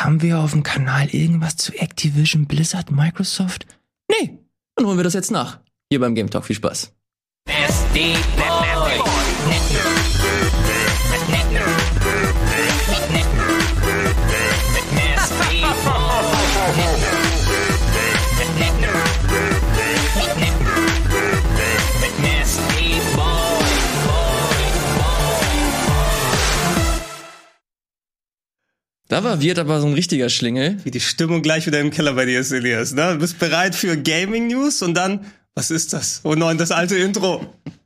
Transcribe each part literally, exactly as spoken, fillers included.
haben wir auf dem Kanal irgendwas zu Activision, Blizzard, Microsoft? Nee, dann holen wir das jetzt nach. Hier beim Game Talk. Viel Spaß. Nasty Boy. Da war Wirt aber so ein richtiger Schlingel. Wie die Stimmung gleich wieder im Keller bei dir ist, Elias. Ne? Du bist bereit für Gaming-News und dann, was ist das? Oh nein, das alte Intro.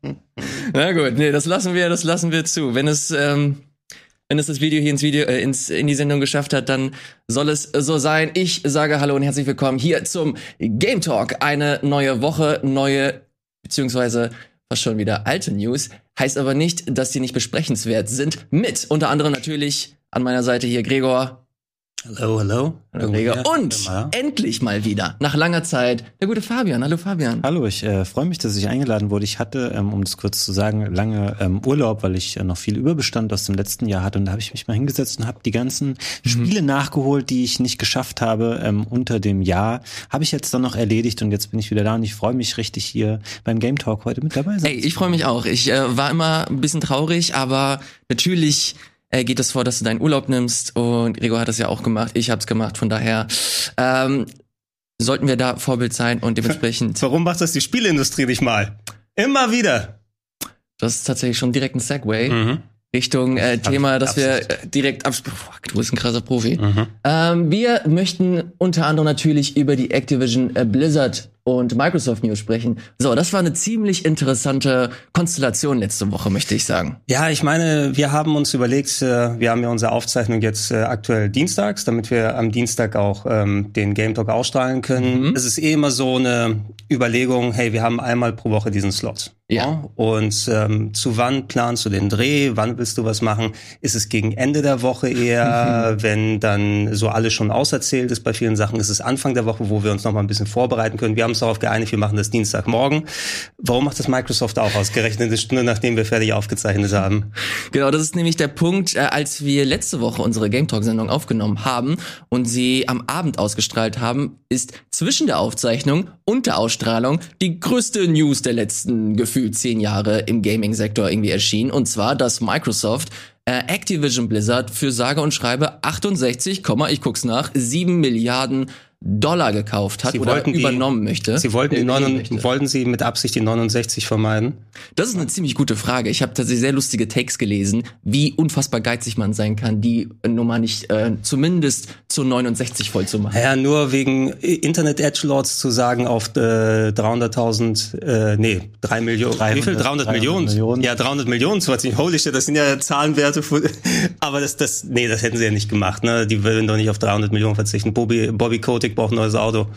Na gut, nee, das lassen wir, das lassen wir zu. Wenn es, ähm, wenn es das Video hier ins Video, äh, ins, in die Sendung geschafft hat, dann soll es so sein. Ich sage Hallo und herzlich willkommen hier zum Game Talk. Eine neue Woche, neue, beziehungsweise fast schon wieder alte News. Heißt aber nicht, dass die nicht besprechenswert sind. Mit unter anderem natürlich an meiner Seite hier Gregor. Hallo, hallo. Hallo Gregor. Und ja. endlich mal wieder, nach langer Zeit, der gute Fabian. Hallo Fabian. Hallo, ich äh, freue mich, dass ich eingeladen wurde. Ich hatte, ähm, um das kurz zu sagen, lange ähm, Urlaub, weil ich äh, noch viel Überbestand aus dem letzten Jahr hatte. Und da habe ich mich mal hingesetzt und habe die ganzen mhm. Spiele nachgeholt, die ich nicht geschafft habe ähm, unter dem Jahr. Habe ich jetzt dann noch erledigt und jetzt bin ich wieder da und ich freue mich richtig, hier beim Game Talk heute mit dabei sein. Ey, ich freue mich auch. Ich äh, war immer ein bisschen traurig, aber natürlich äh, geht es vor, dass du deinen Urlaub nimmst und Gregor hat das ja auch gemacht, ich hab's gemacht, von daher ähm, sollten wir da Vorbild sein und dementsprechend... Warum macht das die Spieleindustrie nicht mal? Immer wieder! Das ist tatsächlich schon direkt ein Segway mhm. Richtung äh, Thema, das wir äh, direkt absprechen. Du bist ein krasser Profi. Mhm. Ähm, wir möchten unter anderem natürlich über die Activision äh, Blizzard und Microsoft News sprechen. So, das war eine ziemlich interessante Konstellation letzte Woche, möchte ich sagen. Ja, ich meine, wir haben uns überlegt, äh, wir haben ja unsere Aufzeichnung jetzt äh, aktuell dienstags, damit wir am Dienstag auch ähm, den Game Talk ausstrahlen können. Mhm. Es ist eh immer so eine Überlegung, hey, wir haben einmal pro Woche diesen Slot. Ja. Und ähm, zu wann planst du den Dreh? Wann willst du was machen? Ist es gegen Ende der Woche eher, mhm. wenn dann so alles schon auserzählt ist bei vielen Sachen? Ist es Anfang der Woche, wo wir uns noch mal ein bisschen vorbereiten können? Wir haben uns darauf geeinigt, wir machen das Dienstagmorgen. Warum macht das Microsoft auch ausgerechnet eine Stunde, nachdem wir fertig aufgezeichnet haben? Genau, das ist nämlich der Punkt, äh, als wir letzte Woche unsere Game Talk-Sendung aufgenommen haben und sie am Abend ausgestrahlt haben, ist zwischen der Aufzeichnung und der Ausstrahlung die größte News der letzten gefühlt zehn Jahre im Gaming-Sektor irgendwie erschienen. Und zwar, dass Microsoft äh, Activision Blizzard für sage und schreibe achtundsechzig, ich guck's nach, sieben Milliarden Dollar gekauft hat sie oder übernommen die, möchte. Sie wollten, die neun, wollten Sie mit Absicht die neunundsechzig vermeiden? Das ist eine ziemlich gute Frage. Ich habe tatsächlich sehr lustige Takes gelesen, wie unfassbar geizig man sein kann, die Nummer nicht äh, zumindest zu neunundsechzig voll zu machen. Ja, nur wegen Internet-Edgelords zu sagen auf äh, dreihunderttausend, äh, nee, drei Millionen, wie viel? dreihundert Millionen? Millionen? Ja, dreihundert Millionen, so holy shit, das sind ja Zahlenwerte, aber das, das, nee, das hätten sie ja nicht gemacht, ne? Die würden doch nicht auf dreihundert Millionen verzichten. Bobby, Bobby Kotick braucht ein neues Auto.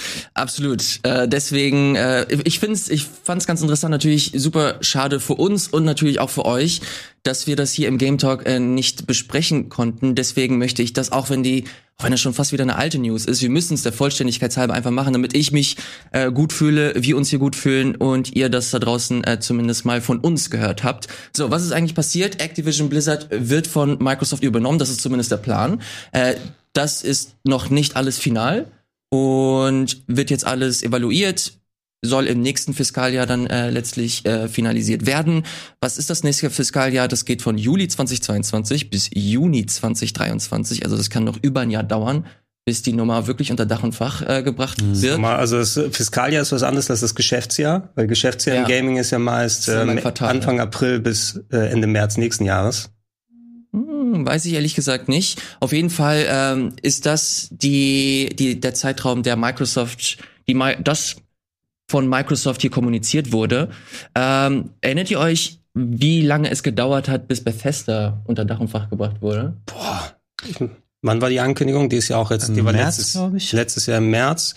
Absolut. Äh, deswegen, äh, ich find's, ich fand's ganz interessant, natürlich super schade für uns und natürlich auch für euch, dass wir das hier im Game Talk äh, nicht besprechen konnten. Deswegen möchte ich das, auch wenn die, auch wenn das schon fast wieder eine alte News ist, wir müssen es der Vollständigkeit halber einfach machen, damit ich mich äh, gut fühle, wir uns hier gut fühlen und ihr das da draußen äh, zumindest mal von uns gehört habt. So, was ist eigentlich passiert? Activision Blizzard wird von Microsoft übernommen, das ist zumindest der Plan. Äh, das ist noch nicht alles final. Und wird jetzt alles evaluiert, soll im nächsten Fiskaljahr dann äh, letztlich äh, finalisiert werden. Was ist das nächste Fiskaljahr? Das geht von Juli zweitausendzweiundzwanzig bis Juni zweitausenddreiundzwanzig. Also das kann noch über ein Jahr dauern, bis die Nummer wirklich unter Dach und Fach äh, gebracht mhm. wird. Also das Fiskaljahr ist was anderes als das Geschäftsjahr, weil Geschäftsjahr ja. im Gaming ist ja meist äh, Quartal, Anfang ja. April bis äh, Ende März nächsten Jahres. Hm, weiß ich ehrlich gesagt nicht. Auf jeden Fall ähm, ist das die, die der Zeitraum, der Microsoft, die das von Microsoft hier kommuniziert wurde. Ähm, erinnert ihr euch, wie lange es gedauert hat, bis Bethesda unter Dach und Fach gebracht wurde? Boah. Wann war die Ankündigung? Die ist ja auch jetzt, die war März, letztes, letztes Jahr im März.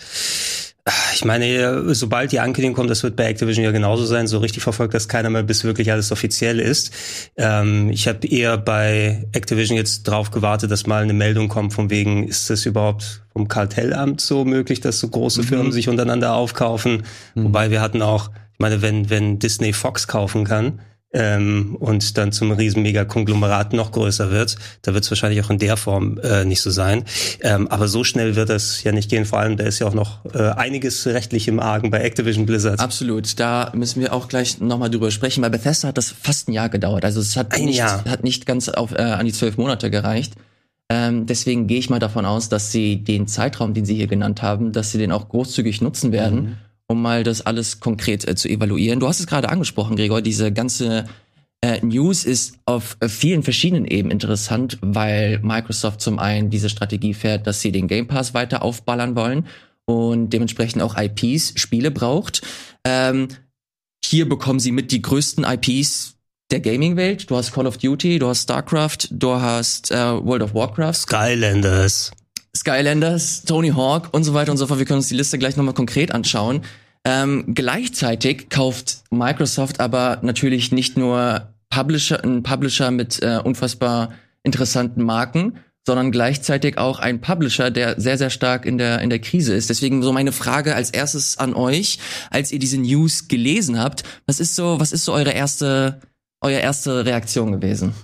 Ich meine, sobald die Ankündigung kommt, das wird bei Activision ja genauso sein, so richtig verfolgt das keiner mehr, bis wirklich alles offiziell ist. Ähm, ich habe eher bei Activision jetzt drauf gewartet, dass mal eine Meldung kommt von wegen, ist das überhaupt vom Kartellamt so möglich, dass so große mhm. Firmen sich untereinander aufkaufen? Mhm. Wobei wir hatten auch, ich meine, wenn wenn Disney Fox kaufen kann, ähm, und dann zum riesen Mega-Konglomerat noch größer wird. Da wird es wahrscheinlich auch in der Form äh, nicht so sein. Ähm, aber so schnell wird das ja nicht gehen. Vor allem, da ist ja auch noch äh, einiges rechtlich im Argen bei Activision Blizzard. Absolut. Da müssen wir auch gleich nochmal drüber sprechen. Bei Bethesda hat das fast ein Jahr gedauert. Also es hat, ein nicht, Jahr. hat nicht ganz auf, äh, an die zwölf Monate gereicht. Ähm, deswegen gehe ich mal davon aus, dass sie den Zeitraum, den sie hier genannt haben, dass sie den auch großzügig nutzen werden, mhm. um mal das alles konkret äh, zu evaluieren. Du hast es gerade angesprochen, Gregor, diese ganze äh, News ist auf äh, vielen verschiedenen Ebenen interessant, weil Microsoft zum einen diese Strategie fährt, dass sie den Game Pass weiter aufballern wollen und dementsprechend auch I Ps, Spiele braucht. Ähm, hier bekommen sie mit die größten I Ps der Gaming-Welt. Du hast Call of Duty, du hast StarCraft, du hast äh, World of Warcraft. Skylanders. Skylanders, Tony Hawk und so weiter und so fort. Wir können uns die Liste gleich nochmal konkret anschauen. Ähm, gleichzeitig kauft Microsoft aber natürlich nicht nur Publisher, einen Publisher mit äh, unfassbar interessanten Marken, sondern gleichzeitig auch ein Publisher, der sehr, sehr stark in der in der Krise ist. Deswegen so meine Frage als erstes an euch, als ihr diese News gelesen habt, was ist so, was ist so eure erste, eure erste Reaktion gewesen?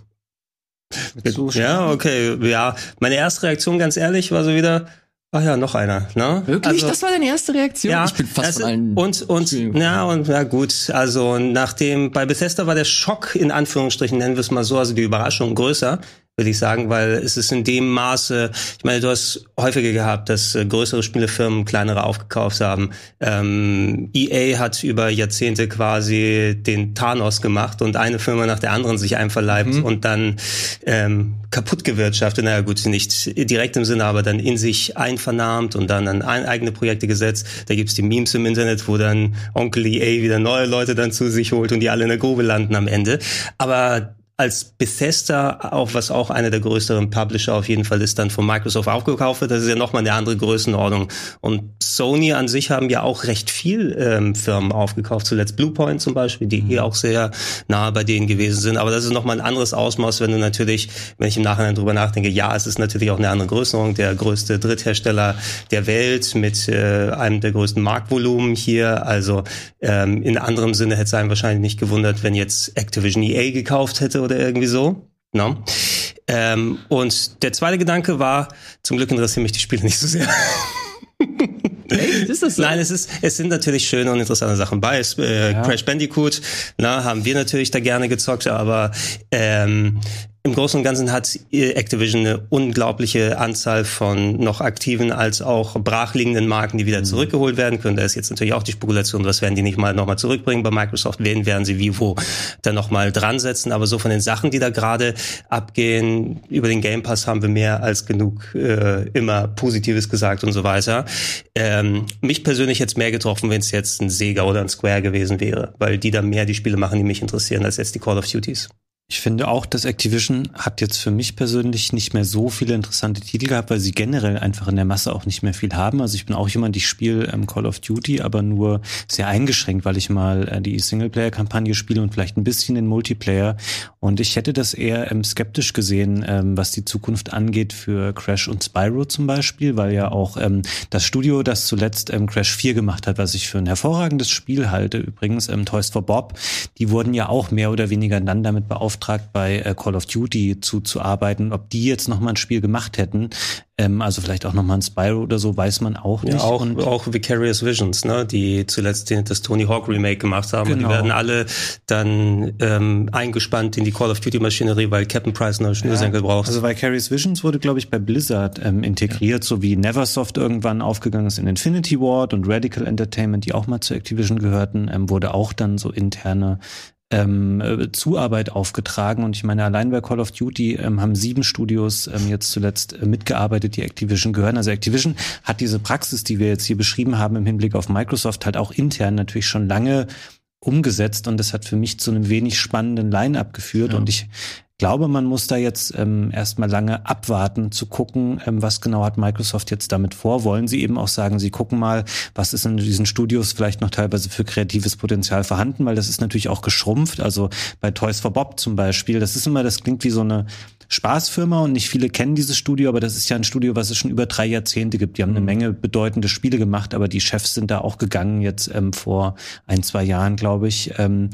Ja, okay, ja. Meine erste Reaktion, ganz ehrlich, war so wieder, ach ja, noch einer, ne? Wirklich? Also, das war deine erste Reaktion? Ja, ich bin fast also, von allen. Und, und, ja, und, ja, gut. Also, nachdem, bei Bethesda war der Schock, in Anführungsstrichen, nennen wir es mal so, also die Überraschung größer, würde ich sagen, weil es ist in dem Maße, ich meine, du hast häufiger gehabt, dass äh, größere Spielefirmen kleinere aufgekauft haben. Ähm, E A hat über Jahrzehnte quasi den Thanos gemacht und eine Firma nach der anderen sich einverleibt mhm. und dann ähm, kaputt gewirtschaftet. Naja gut, nicht direkt im Sinne, aber dann in sich einvernahmt und dann an eigene Projekte gesetzt. Da gibt's die Memes im Internet, wo dann Onkel E A wieder neue Leute dann zu sich holt und die alle in der Grube landen am Ende. Aber als Bethesda, auch was auch einer der größeren Publisher auf jeden Fall ist, dann von Microsoft aufgekauft wird, das ist ja nochmal eine andere Größenordnung. Und Sony an sich haben ja auch recht viel ähm, Firmen aufgekauft, zuletzt Bluepoint zum Beispiel, die mhm. eh auch sehr nahe bei denen gewesen sind. Aber das ist nochmal ein anderes Ausmaß, wenn du natürlich, wenn ich im Nachhinein drüber nachdenke, ja, es ist natürlich auch eine andere Größenordnung, der größte Dritthersteller der Welt mit äh, einem der größten Marktvolumen hier. Also ähm, in anderem Sinne hätte es einen wahrscheinlich nicht gewundert, wenn jetzt Activision E A gekauft hätte oder irgendwie so. No? Ähm, und der zweite Gedanke war, zum Glück interessieren mich die Spiele nicht so sehr. Echt? Ist das so? Nein, es ist, es sind natürlich schöne und interessante Sachen bei. Äh, ja. Crash Bandicoot, na, haben wir natürlich da gerne gezockt, aber ähm, im Großen und Ganzen hat Activision eine unglaubliche Anzahl von noch aktiven als auch brachliegenden Marken, die wieder mhm. zurückgeholt werden können. Da ist jetzt natürlich auch die Spekulation, was werden die nicht mal nochmal zurückbringen bei Microsoft, wen werden sie wie wo dann nochmal dran setzen. Aber so von den Sachen, die da gerade abgehen, über den Game Pass haben wir mehr als genug äh, immer Positives gesagt und so weiter. Ähm, mich persönlich hätte es mehr getroffen, wenn es jetzt ein Sega oder ein Square gewesen wäre, weil die da mehr die Spiele machen, die mich interessieren, als jetzt die Call of Duties. Ich finde auch, dass Activision hat jetzt für mich persönlich nicht mehr so viele interessante Titel gehabt, weil sie generell einfach in der Masse auch nicht mehr viel haben. Also ich bin auch jemand, ich spiele ähm, Call of Duty, aber nur sehr eingeschränkt, weil ich mal äh, die Singleplayer-Kampagne spiele und vielleicht ein bisschen den Multiplayer. Und ich hätte das eher ähm, skeptisch gesehen, ähm, was die Zukunft angeht für Crash und Spyro zum Beispiel, weil ja auch ähm, das Studio, das zuletzt ähm, Crash vier gemacht hat, was ich für ein hervorragendes Spiel halte, übrigens ähm, Toys for Bob, die wurden ja auch mehr oder weniger dann damit beauftragt, bei äh, Call of Duty zu, zu arbeiten. Ob die jetzt nochmal ein Spiel gemacht hätten, ähm, also vielleicht auch nochmal ein Spyro oder so, weiß man auch nicht. Ja, auch, und auch Vicarious Visions, ne, die zuletzt den, das Tony Hawk Remake gemacht haben. Genau. Und die werden alle dann ähm, eingespannt in die Call of Duty Maschinerie, weil Captain Price eine Schnürsenkel ja, braucht. Also Vicarious Visions wurde, glaube ich, bei Blizzard ähm, integriert, ja. so wie Neversoft irgendwann aufgegangen ist in Infinity Ward und Radical Entertainment, die auch mal zu Activision gehörten, ähm, wurde auch dann so interne Ähm, äh, Zuarbeit aufgetragen. Und ich meine, allein bei Call of Duty ähm, haben sieben Studios ähm, jetzt zuletzt äh, mitgearbeitet, die Activision gehören. Also Activision hat diese Praxis, die wir jetzt hier beschrieben haben im Hinblick auf Microsoft, halt auch intern natürlich schon lange umgesetzt. Und das hat für mich zu einem wenig spannenden Line-Up geführt. Ja. Und ich glaube, man muss da jetzt ähm, erstmal lange abwarten, zu gucken, ähm, was genau hat Microsoft jetzt damit vor. Wollen sie eben auch sagen, sie gucken mal, was ist in diesen Studios vielleicht noch teilweise für kreatives Potenzial vorhanden, weil das ist natürlich auch geschrumpft. Also bei Toys for Bob zum Beispiel, das ist immer, das klingt wie so eine Spaßfirma und nicht viele kennen dieses Studio, aber das ist ja ein Studio, was es schon über drei Jahrzehnte gibt. Die haben eine Menge bedeutende Spiele gemacht, aber die Chefs sind da auch gegangen jetzt ähm, vor ein, zwei Jahren, glaube ich. Ähm,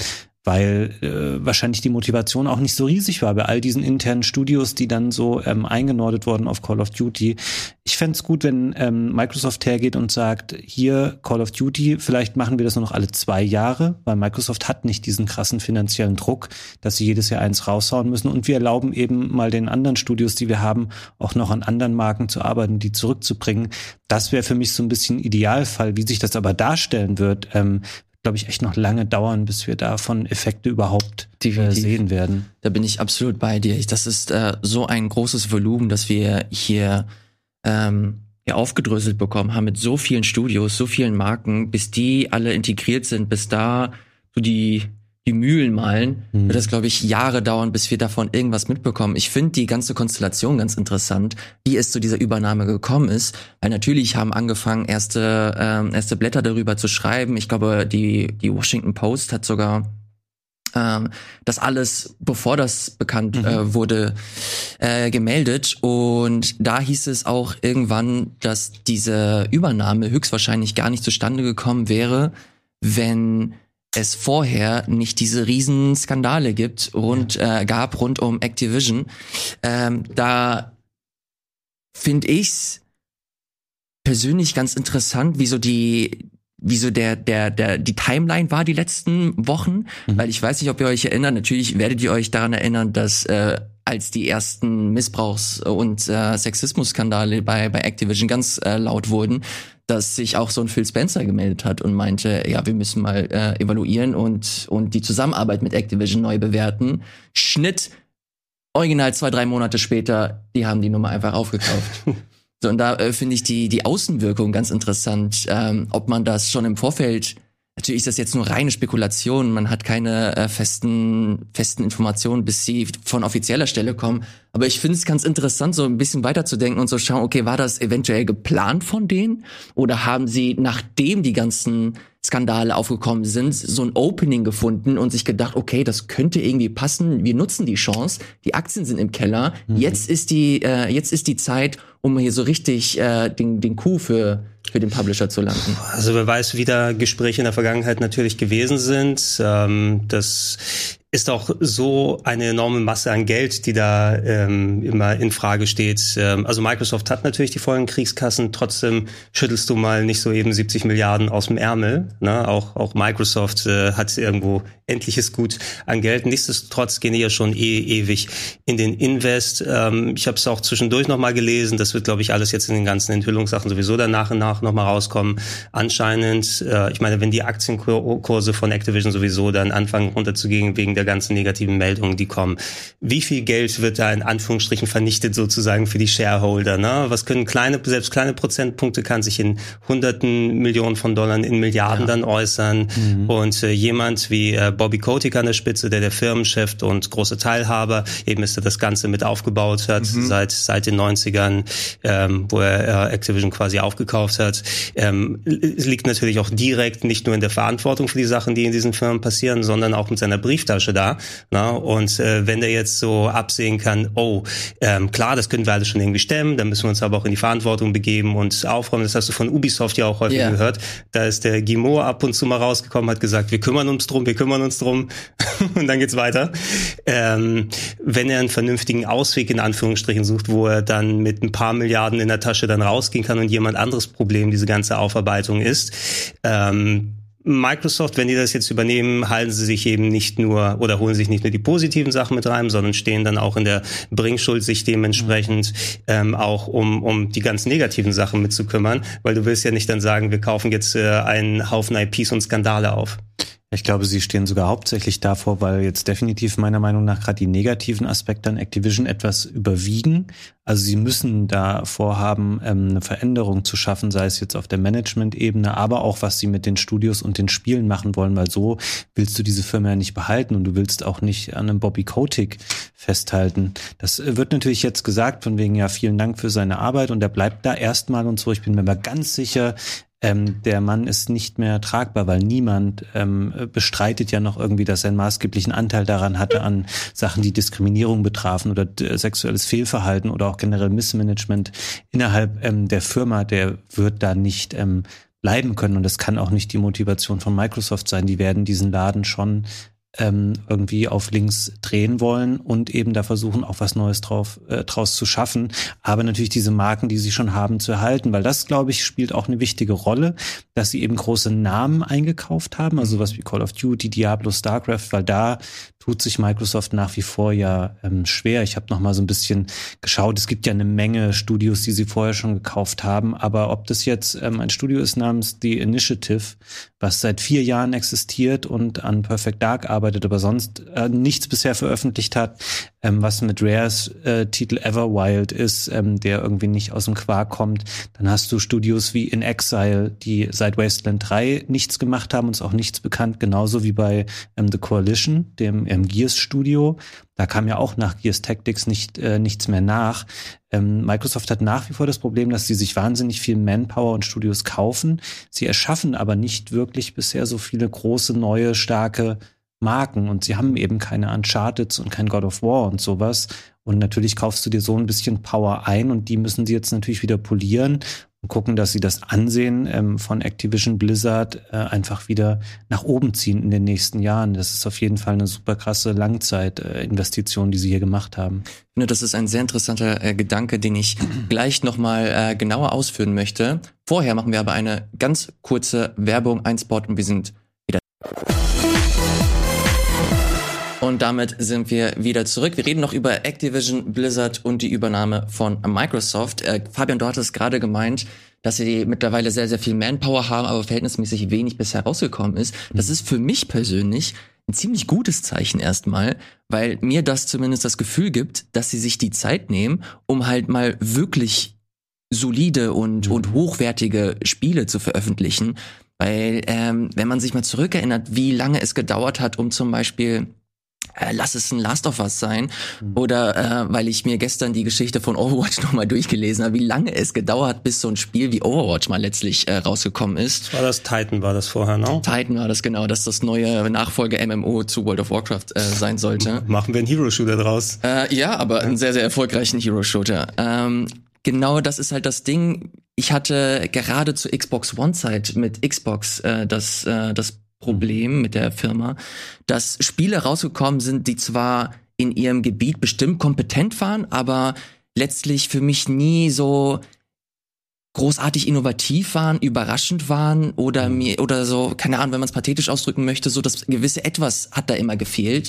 weil äh, wahrscheinlich die Motivation auch nicht so riesig war bei all diesen internen Studios, die dann so ähm, eingenordet wurden auf Call of Duty. Ich fände es gut, wenn ähm, Microsoft hergeht und sagt, hier Call of Duty, vielleicht machen wir das nur noch alle zwei Jahre, weil Microsoft hat nicht diesen krassen finanziellen Druck, dass sie jedes Jahr eins raushauen müssen, und wir erlauben eben mal den anderen Studios, die wir haben, auch noch an anderen Marken zu arbeiten, die zurückzubringen. Das wäre für mich so ein bisschen Idealfall. Wie sich das aber darstellen wird, ähm, glaube ich, echt noch lange dauern, bis wir davon Effekte überhaupt äh, sehen werden. Da bin ich absolut bei dir. Das ist äh, so ein großes Volumen, das wir hier ähm, ja, aufgedröselt bekommen haben mit so vielen Studios, so vielen Marken, bis die alle integriert sind, bis da so die die Mühlen malen, mhm. wird das, glaube ich, Jahre dauern, bis wir davon irgendwas mitbekommen. Ich finde die ganze Konstellation ganz interessant, wie es zu dieser Übernahme gekommen ist, weil natürlich haben angefangen, erste ähm, erste Blätter darüber zu schreiben. Ich glaube, die die Washington Post hat sogar ähm, das alles, bevor das bekannt mhm. äh, wurde, äh, gemeldet. Und da hieß es auch irgendwann, dass diese Übernahme höchstwahrscheinlich gar nicht zustande gekommen wäre, wenn es vorher nicht diese riesen Skandale gibt rund äh, gab rund um Activision. Ähm, da finde ich's persönlich ganz interessant, wie so die wie so der der der die Timeline war die letzten Wochen, mhm. weil ich weiß nicht, ob ihr euch erinnert. Natürlich werdet ihr euch daran erinnern, dass äh, als die ersten Missbrauchs- und äh, Sexismus-Skandale bei bei Activision ganz äh, laut wurden, dass sich auch so ein Phil Spencer gemeldet hat und meinte, ja, wir müssen mal äh, evaluieren und und die Zusammenarbeit mit Activision neu bewerten. Schnitt, original zwei, drei Monate später, die haben die Nummer einfach aufgekauft. So, und da äh, finde ich die die Außenwirkung ganz interessant, ähm, ob man das schon im Vorfeld, natürlich ist das jetzt nur reine Spekulation, man hat keine äh, festen festen Informationen, bis sie von offizieller Stelle kommen, aber ich finde es ganz interessant, so ein bisschen weiterzudenken und so schauen, okay, war das eventuell geplant von denen oder haben sie, nachdem die ganzen Skandale aufgekommen sind, so ein Opening gefunden und sich gedacht, okay, das könnte irgendwie passen, wir nutzen die Chance, die Aktien sind im Keller, mhm. jetzt ist die äh, jetzt ist die Zeit, um hier so richtig äh, den den Coup für für den Publisher zu landen. Also wer weiß, wie da Gespräche in der Vergangenheit natürlich gewesen sind. Ähm, das ist auch so eine enorme Masse an Geld, die da ähm, immer in Frage steht. Ähm, also Microsoft hat natürlich die vollen Kriegskassen, trotzdem schüttelst du mal nicht so eben siebzig Milliarden aus dem Ärmel. Ne? Auch, auch Microsoft äh, hat irgendwo endliches Gut an Geld. Nichtsdestotrotz gehen die ja schon eh ewig in den Invest. Ähm, ich habe es auch zwischendurch nochmal gelesen. Das wird, glaube ich, alles jetzt in den ganzen Enthüllungssachen sowieso dann nach und nach nochmal rauskommen. Anscheinend, äh, ich meine, wenn die Aktienkurse von Activision sowieso dann anfangen runterzugehen wegen der ganzen negativen Meldungen, die kommen. Wie viel Geld wird da in Anführungsstrichen vernichtet sozusagen für die Shareholder? Ne? Was können kleine, selbst kleine Prozentpunkte kann sich in Hunderten Millionen von Dollar, in Milliarden ja. dann äußern. Mhm. Und äh, jemand wie äh, Bobby Kotick an der Spitze, der der Firmenchef und große Teilhaber, eben ist er das Ganze mit aufgebaut hat, mhm. seit seit den neunzigern, ähm, wo er äh, Activision quasi aufgekauft hat. Ähm, liegt natürlich auch direkt nicht nur in der Verantwortung für die Sachen, die in diesen Firmen passieren, sondern auch mit seiner Brieftasche da. Na? Und äh, wenn der jetzt so absehen kann, oh, ähm, klar, das können wir alles schon irgendwie stemmen, dann müssen wir uns aber auch in die Verantwortung begeben und aufräumen. Das hast du von Ubisoft ja auch häufig yeah. gehört. Da ist der Guillemot ab und zu mal rausgekommen, hat gesagt, wir kümmern uns drum, wir kümmern uns drum und dann geht's weiter. Ähm, wenn er einen vernünftigen Ausweg in Anführungsstrichen sucht, wo er dann mit ein paar Milliarden in der Tasche dann rausgehen kann und jemand anderes Problem diese ganze Aufarbeitung ist, ähm, Microsoft, wenn die das jetzt übernehmen, halten sie sich eben nicht nur oder holen sich nicht nur die positiven Sachen mit rein, sondern stehen dann auch in der Bringschuld, sich dementsprechend ähm, auch um um die ganz negativen Sachen mitzukümmern, weil du willst ja nicht dann sagen, wir kaufen jetzt äh, einen Haufen I Ps und Skandale auf. Ich glaube, sie stehen sogar hauptsächlich davor, weil jetzt definitiv meiner Meinung nach gerade die negativen Aspekte an Activision etwas überwiegen. Also sie müssen da vorhaben, eine Veränderung zu schaffen, sei es jetzt auf der Management-Ebene, aber auch was sie mit den Studios und den Spielen machen wollen, weil so willst du diese Firma ja nicht behalten und du willst auch nicht an einem Bobby Kotick festhalten. Das wird natürlich jetzt gesagt, von wegen ja vielen Dank für seine Arbeit und er bleibt da erstmal und so. Ich bin mir aber ganz sicher, Ähm, der Mann ist nicht mehr tragbar, weil niemand ähm, bestreitet ja noch irgendwie, dass er einen maßgeblichen Anteil daran hatte an Sachen, die Diskriminierung betrafen oder äh, sexuelles Fehlverhalten oder auch generell Missmanagement innerhalb ähm, der Firma. Der wird da nicht ähm, bleiben können und das kann auch nicht die Motivation von Microsoft sein. Die werden diesen Laden schon ähm, irgendwie auf links drehen wollen und eben da versuchen, auch was Neues drauf, äh, draus zu schaffen. Aber natürlich diese Marken, die sie schon haben, zu erhalten, weil das, glaube ich, spielt auch eine wichtige Rolle, dass sie eben große Namen eingekauft haben, also was wie Call of Duty, Diablo, StarCraft, weil da tut sich Microsoft nach wie vor ja ähm, schwer. Ich habe noch mal so ein bisschen geschaut, es gibt ja eine Menge Studios, die sie vorher schon gekauft haben, aber ob das jetzt ähm, ein Studio ist namens The Initiative, was seit vier Jahren existiert und an Perfect Dark arbeitet, aber sonst äh, nichts bisher veröffentlicht hat, ähm, was mit Rares äh, Titel Everwild ist, ähm, der irgendwie nicht aus dem Quark kommt, dann hast du Studios wie In Exile, die seit Wasteland drei nichts gemacht haben, uns auch nichts bekannt, genauso wie bei ähm, The Coalition, dem im Gears Studio. Da kam ja auch nach Gears Tactics nicht äh, nichts mehr nach. Ähm, Microsoft hat nach wie vor das Problem, dass sie sich wahnsinnig viel Manpower und Studios kaufen. Sie erschaffen aber nicht wirklich bisher so viele große, neue, starke Marken. Und sie haben eben keine Uncharted und kein God of War und sowas. Und natürlich kaufst du dir so ein bisschen Power ein und die müssen sie jetzt natürlich wieder polieren und gucken, dass sie das Ansehen ähm, von Activision Blizzard äh, einfach wieder nach oben ziehen in den nächsten Jahren. Das ist auf jeden Fall eine super krasse Langzeitinvestition, äh, die sie hier gemacht haben. Ich finde, das ist ein sehr interessanter äh, Gedanke, den ich gleich nochmal äh, genauer ausführen möchte. Vorher machen wir aber eine ganz kurze Werbung, ein Spot und wir sind wieder. Und damit sind wir wieder zurück. Wir reden noch über Activision Blizzard und die Übernahme von Microsoft. Äh, Fabian, du hattest gerade gemeint, dass sie mittlerweile sehr, sehr viel Manpower haben, aber verhältnismäßig wenig bisher rausgekommen ist. Das ist für mich persönlich ein ziemlich gutes Zeichen erstmal, weil mir das zumindest das Gefühl gibt, dass sie sich die Zeit nehmen, um halt mal wirklich solide und, mhm. und hochwertige Spiele zu veröffentlichen. Weil, ähm, wenn man sich mal zurückerinnert, wie lange es gedauert hat, um zum Beispiel Äh, lass es ein Last of Us sein. Mhm. Oder äh, weil ich mir gestern die Geschichte von Overwatch nochmal durchgelesen habe, wie lange es gedauert, bis so ein Spiel wie Overwatch mal letztlich äh, rausgekommen ist. War das Titan, war das vorher, ne? Titan war das, genau, dass das neue Nachfolge-M M O zu World of Warcraft äh, sein sollte. Machen wir einen Hero-Shooter draus. Äh, ja, aber einen sehr, sehr erfolgreichen Hero-Shooter. Ähm, genau, das ist halt das Ding. Ich hatte gerade zur Xbox One-Zeit mit Xbox äh, das, äh, das Problem mit der Firma, dass Spiele rausgekommen sind, die zwar in ihrem Gebiet bestimmt kompetent waren, aber letztlich für mich nie so großartig innovativ waren, überraschend waren oder mir oder so, keine Ahnung, wenn man es pathetisch ausdrücken möchte, so das gewisse Etwas hat da immer gefehlt.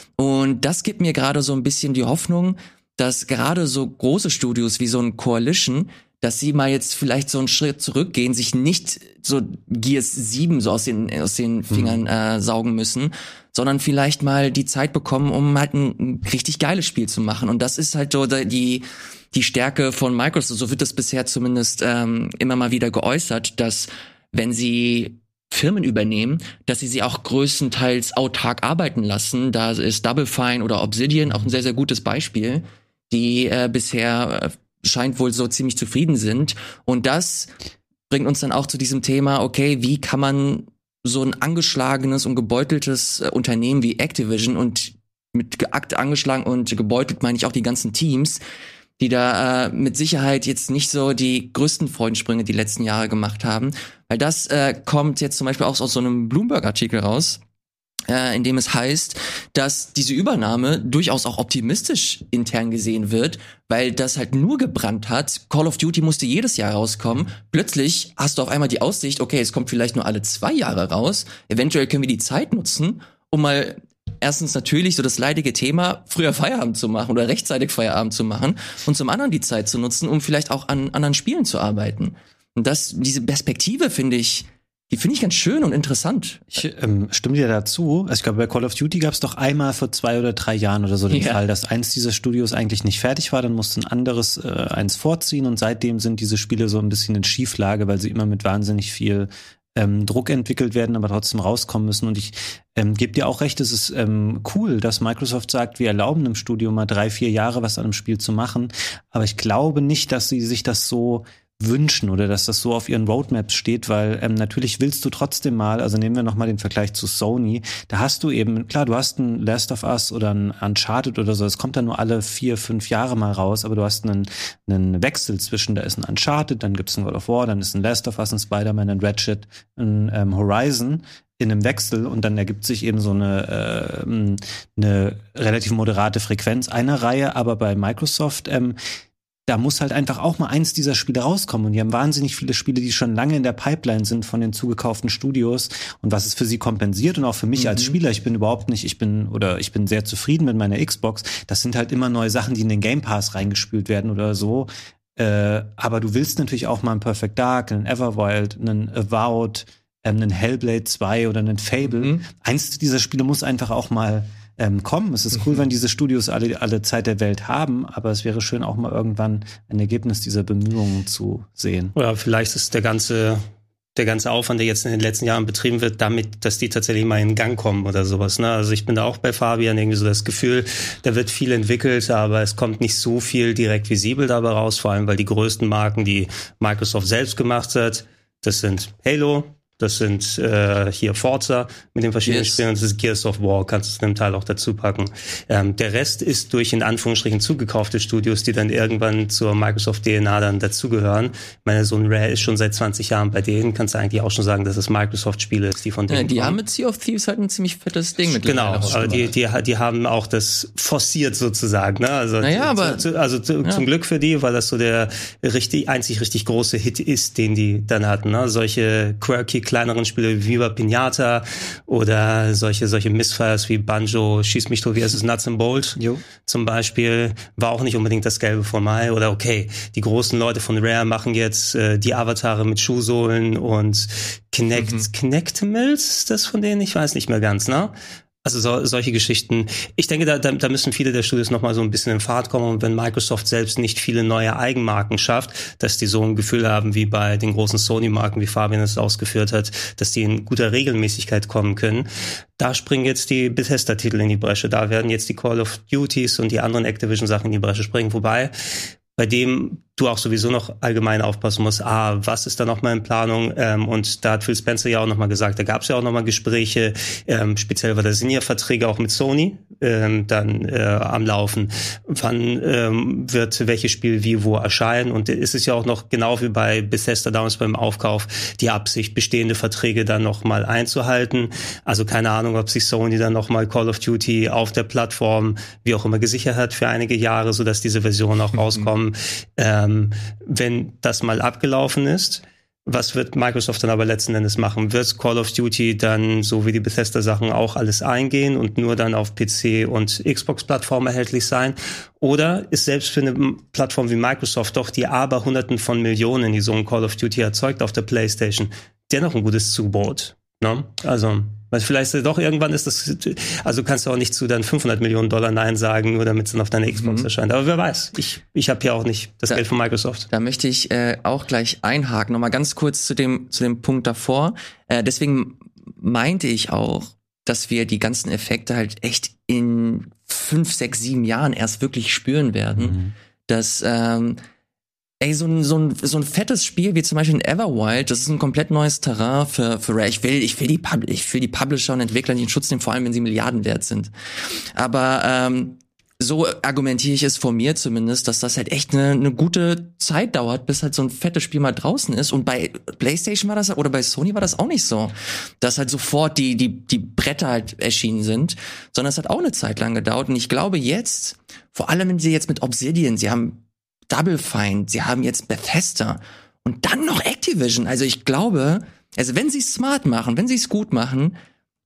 Und das gibt mir gerade so ein bisschen die Hoffnung, dass gerade so große Studios wie so ein Coalition, dass sie mal jetzt vielleicht so einen Schritt zurückgehen, sich nicht so Gears sieben so aus den aus den Fingern äh, saugen müssen, sondern vielleicht mal die Zeit bekommen, um halt ein, ein richtig geiles Spiel zu machen. Und das ist halt so die die Stärke von Microsoft. So wird das bisher zumindest ähm, immer mal wieder geäußert, dass wenn sie Firmen übernehmen, dass sie sie auch größtenteils autark arbeiten lassen. Da ist Double Fine oder Obsidian auch ein sehr, sehr gutes Beispiel, die äh, bisher äh, scheint wohl so ziemlich zufrieden sind. Und das bringt uns dann auch zu diesem Thema, okay, wie kann man so ein angeschlagenes und gebeuteltes äh, Unternehmen wie Activision, und mit geakt angeschlagen und gebeutelt meine ich auch die ganzen Teams, die da äh, mit Sicherheit jetzt nicht so die größten Freudensprünge die letzten Jahre gemacht haben. Weil das äh, kommt jetzt zum Beispiel auch aus so einem Bloomberg-Artikel raus, Äh, in dem es heißt, dass diese Übernahme durchaus auch optimistisch intern gesehen wird, weil das halt nur gebrannt hat. Call of Duty musste jedes Jahr rauskommen. Plötzlich hast du auf einmal die Aussicht, okay, es kommt vielleicht nur alle zwei Jahre raus. Eventuell können wir die Zeit nutzen, um mal erstens natürlich so das leidige Thema, früher Feierabend zu machen oder rechtzeitig Feierabend zu machen und zum anderen die Zeit zu nutzen, um vielleicht auch an anderen Spielen zu arbeiten. Und das, diese Perspektive finde ich, Die finde ich ganz schön und interessant. Ich ähm, stimme dir dazu. Also ich glaube, bei Call of Duty gab es doch einmal vor zwei oder drei Jahren oder so den ja. Fall, dass eins dieser Studios eigentlich nicht fertig war, dann musste ein anderes äh, eins vorziehen und seitdem sind diese Spiele so ein bisschen in Schieflage, weil sie immer mit wahnsinnig viel ähm, Druck entwickelt werden, aber trotzdem rauskommen müssen. Und ich ähm, gebe dir auch recht, es ist ähm, cool, dass Microsoft sagt, wir erlauben einem Studio mal drei, vier Jahre was an einem Spiel zu machen. Aber ich glaube nicht, dass sie sich das so wünschen oder dass das so auf ihren Roadmaps steht, weil ähm, natürlich willst du trotzdem mal, also nehmen wir nochmal den Vergleich zu Sony, da hast du eben, klar, du hast ein Last of Us oder ein Uncharted oder so, es kommt dann nur alle vier, fünf Jahre mal raus, aber du hast einen, einen Wechsel zwischen, da ist ein Uncharted, dann gibt's ein God of War, dann ist ein Last of Us, ein Spider-Man, ein Ratchet, ein ähm, Horizon in einem Wechsel und dann ergibt sich eben so eine, äh, eine relativ moderate Frequenz einer Reihe, aber bei Microsoft, ähm, da muss halt einfach auch mal eins dieser Spiele rauskommen. Und die haben wahnsinnig viele Spiele, die schon lange in der Pipeline sind von den zugekauften Studios. Und was es für sie kompensiert und auch für mich mhm. als Spieler, ich bin überhaupt nicht, ich bin oder ich bin sehr zufrieden mit meiner Xbox. Das sind halt immer neue Sachen, die in den Game Pass reingespült werden oder so. Äh, aber du willst natürlich auch mal einen Perfect Dark, einen Everwild, einen Avowed, ähm, einen Hellblade zwei oder einen Fable. Mhm. Eins dieser Spiele muss einfach auch mal Ähm, kommen. Es ist cool, mhm. wenn diese Studios alle, alle Zeit der Welt haben, aber es wäre schön, auch mal irgendwann ein Ergebnis dieser Bemühungen zu sehen. Oder vielleicht ist der ganze, der ganze Aufwand, der jetzt in den letzten Jahren betrieben wird, damit, dass die tatsächlich mal in Gang kommen oder sowas. Ne? Also ich bin da auch bei Fabian irgendwie so das Gefühl, da wird viel entwickelt, aber es kommt nicht so viel direkt visibel dabei raus, vor allem weil die größten Marken, die Microsoft selbst gemacht hat, das sind Halo, das sind äh, hier Forza mit den verschiedenen yes. Spielen und das ist Gears of War, kannst du es in dem Teil auch dazu packen. Ähm, der Rest ist durch in Anführungsstrichen zugekaufte Studios, die dann irgendwann zur Microsoft D N A dann dazugehören. Ich meine, so ein Rare ist schon seit zwanzig Jahren bei denen, kannst du eigentlich auch schon sagen, dass es Microsoft-Spiele ist, die von denen ja, die kommen. haben mit Sea of Thieves halt ein ziemlich fettes Ding mit. Genau, aber die, die, die haben auch das forciert sozusagen. Ne? Also, naja, aber, zu, also zu, ja. zum Glück für die, weil das so der richtig, einzig richtig große Hit ist, den die dann hatten. Ne? Solche quirky kleineren Spiele wie Viva Pinata oder solche solche Missfires wie Banjo, Schieß mich tot, wie heißt es, Nuts and Bolt jo. zum Beispiel, war auch nicht unbedingt das Gelbe von Mai. Oder okay, die großen Leute von Rare machen jetzt äh, die Avatare mit Schuhsohlen und Kinect, mhm. Kinectimals, ist das von denen? Ich weiß nicht mehr ganz, ne? Also so, solche Geschichten. Ich denke, da, da, da müssen viele der Studios noch mal so ein bisschen in Fahrt kommen. Und wenn Microsoft selbst nicht viele neue Eigenmarken schafft, dass die so ein Gefühl haben wie bei den großen Sony-Marken, wie Fabian es ausgeführt hat, dass die in guter Regelmäßigkeit kommen können. Da springen jetzt die Bethesda-Titel in die Bresche. Da werden jetzt die Call of Duties und die anderen Activision-Sachen in die Bresche springen. Wobei, bei dem du auch sowieso noch allgemein aufpassen musst, ah, was ist da noch mal in Planung? Ähm, und da hat Phil Spencer ja auch noch mal gesagt, da gab es ja auch noch mal Gespräche, ähm, speziell weil da sind ja Verträge auch mit Sony ähm, dann äh, am Laufen. Wann ähm, wird welches Spiel wie wo erscheinen? Und ist es ja auch noch genau wie bei Bethesda damals beim Aufkauf die Absicht, bestehende Verträge dann noch mal einzuhalten. Also keine Ahnung, ob sich Sony dann noch mal Call of Duty auf der Plattform wie auch immer gesichert hat für einige Jahre, sodass diese Versionen auch rauskommen. Ähm, wenn das mal abgelaufen ist, was wird Microsoft dann aber letzten Endes machen? Wird Call of Duty dann, so wie die Bethesda-Sachen, auch alles eingehen und nur dann auf P C und Xbox-Plattform erhältlich sein? Oder ist selbst für eine Plattform wie Microsoft doch die aber Hunderten von Millionen, die so ein Call of Duty erzeugt auf der PlayStation, dennoch ein gutes Zubrot? Ne? Also, weil vielleicht doch irgendwann ist das, also kannst du auch nicht zu dann fünfhundert Millionen Dollar Nein sagen, nur damit es dann auf deiner Xbox mhm. erscheint. Aber wer weiß, ich ich habe ja auch nicht das da, Geld von Microsoft. Da möchte ich äh, auch gleich einhaken, nochmal ganz kurz zu dem zu dem Punkt davor. Äh, deswegen meinte ich auch, dass wir die ganzen Effekte halt echt in fünf, sechs, sieben Jahren erst wirklich spüren werden. Mhm. Dass ähm, Ey, so ein, so ein, so ein fettes Spiel wie zum Beispiel ein Everwild, das ist ein komplett neues Terrain für, für Rare. Ich will, ich will die, Pub- ich will die Publisher und Entwickler nicht in Schutz nehmen, vor allem wenn sie Milliarden wert sind. Aber, ähm, so argumentiere ich es vor mir zumindest, dass das halt echt eine, eine gute Zeit dauert, bis halt so ein fettes Spiel mal draußen ist. Und bei PlayStation war das, oder bei Sony war das auch nicht so, dass halt sofort die, die, die Bretter halt erschienen sind, sondern es hat auch eine Zeit lang gedauert. Und ich glaube jetzt, vor allem wenn sie jetzt mit Obsidian, sie haben Double Fine, sie haben jetzt Bethesda und dann noch Activision. Also ich glaube, also wenn sie es smart machen, wenn sie es gut machen,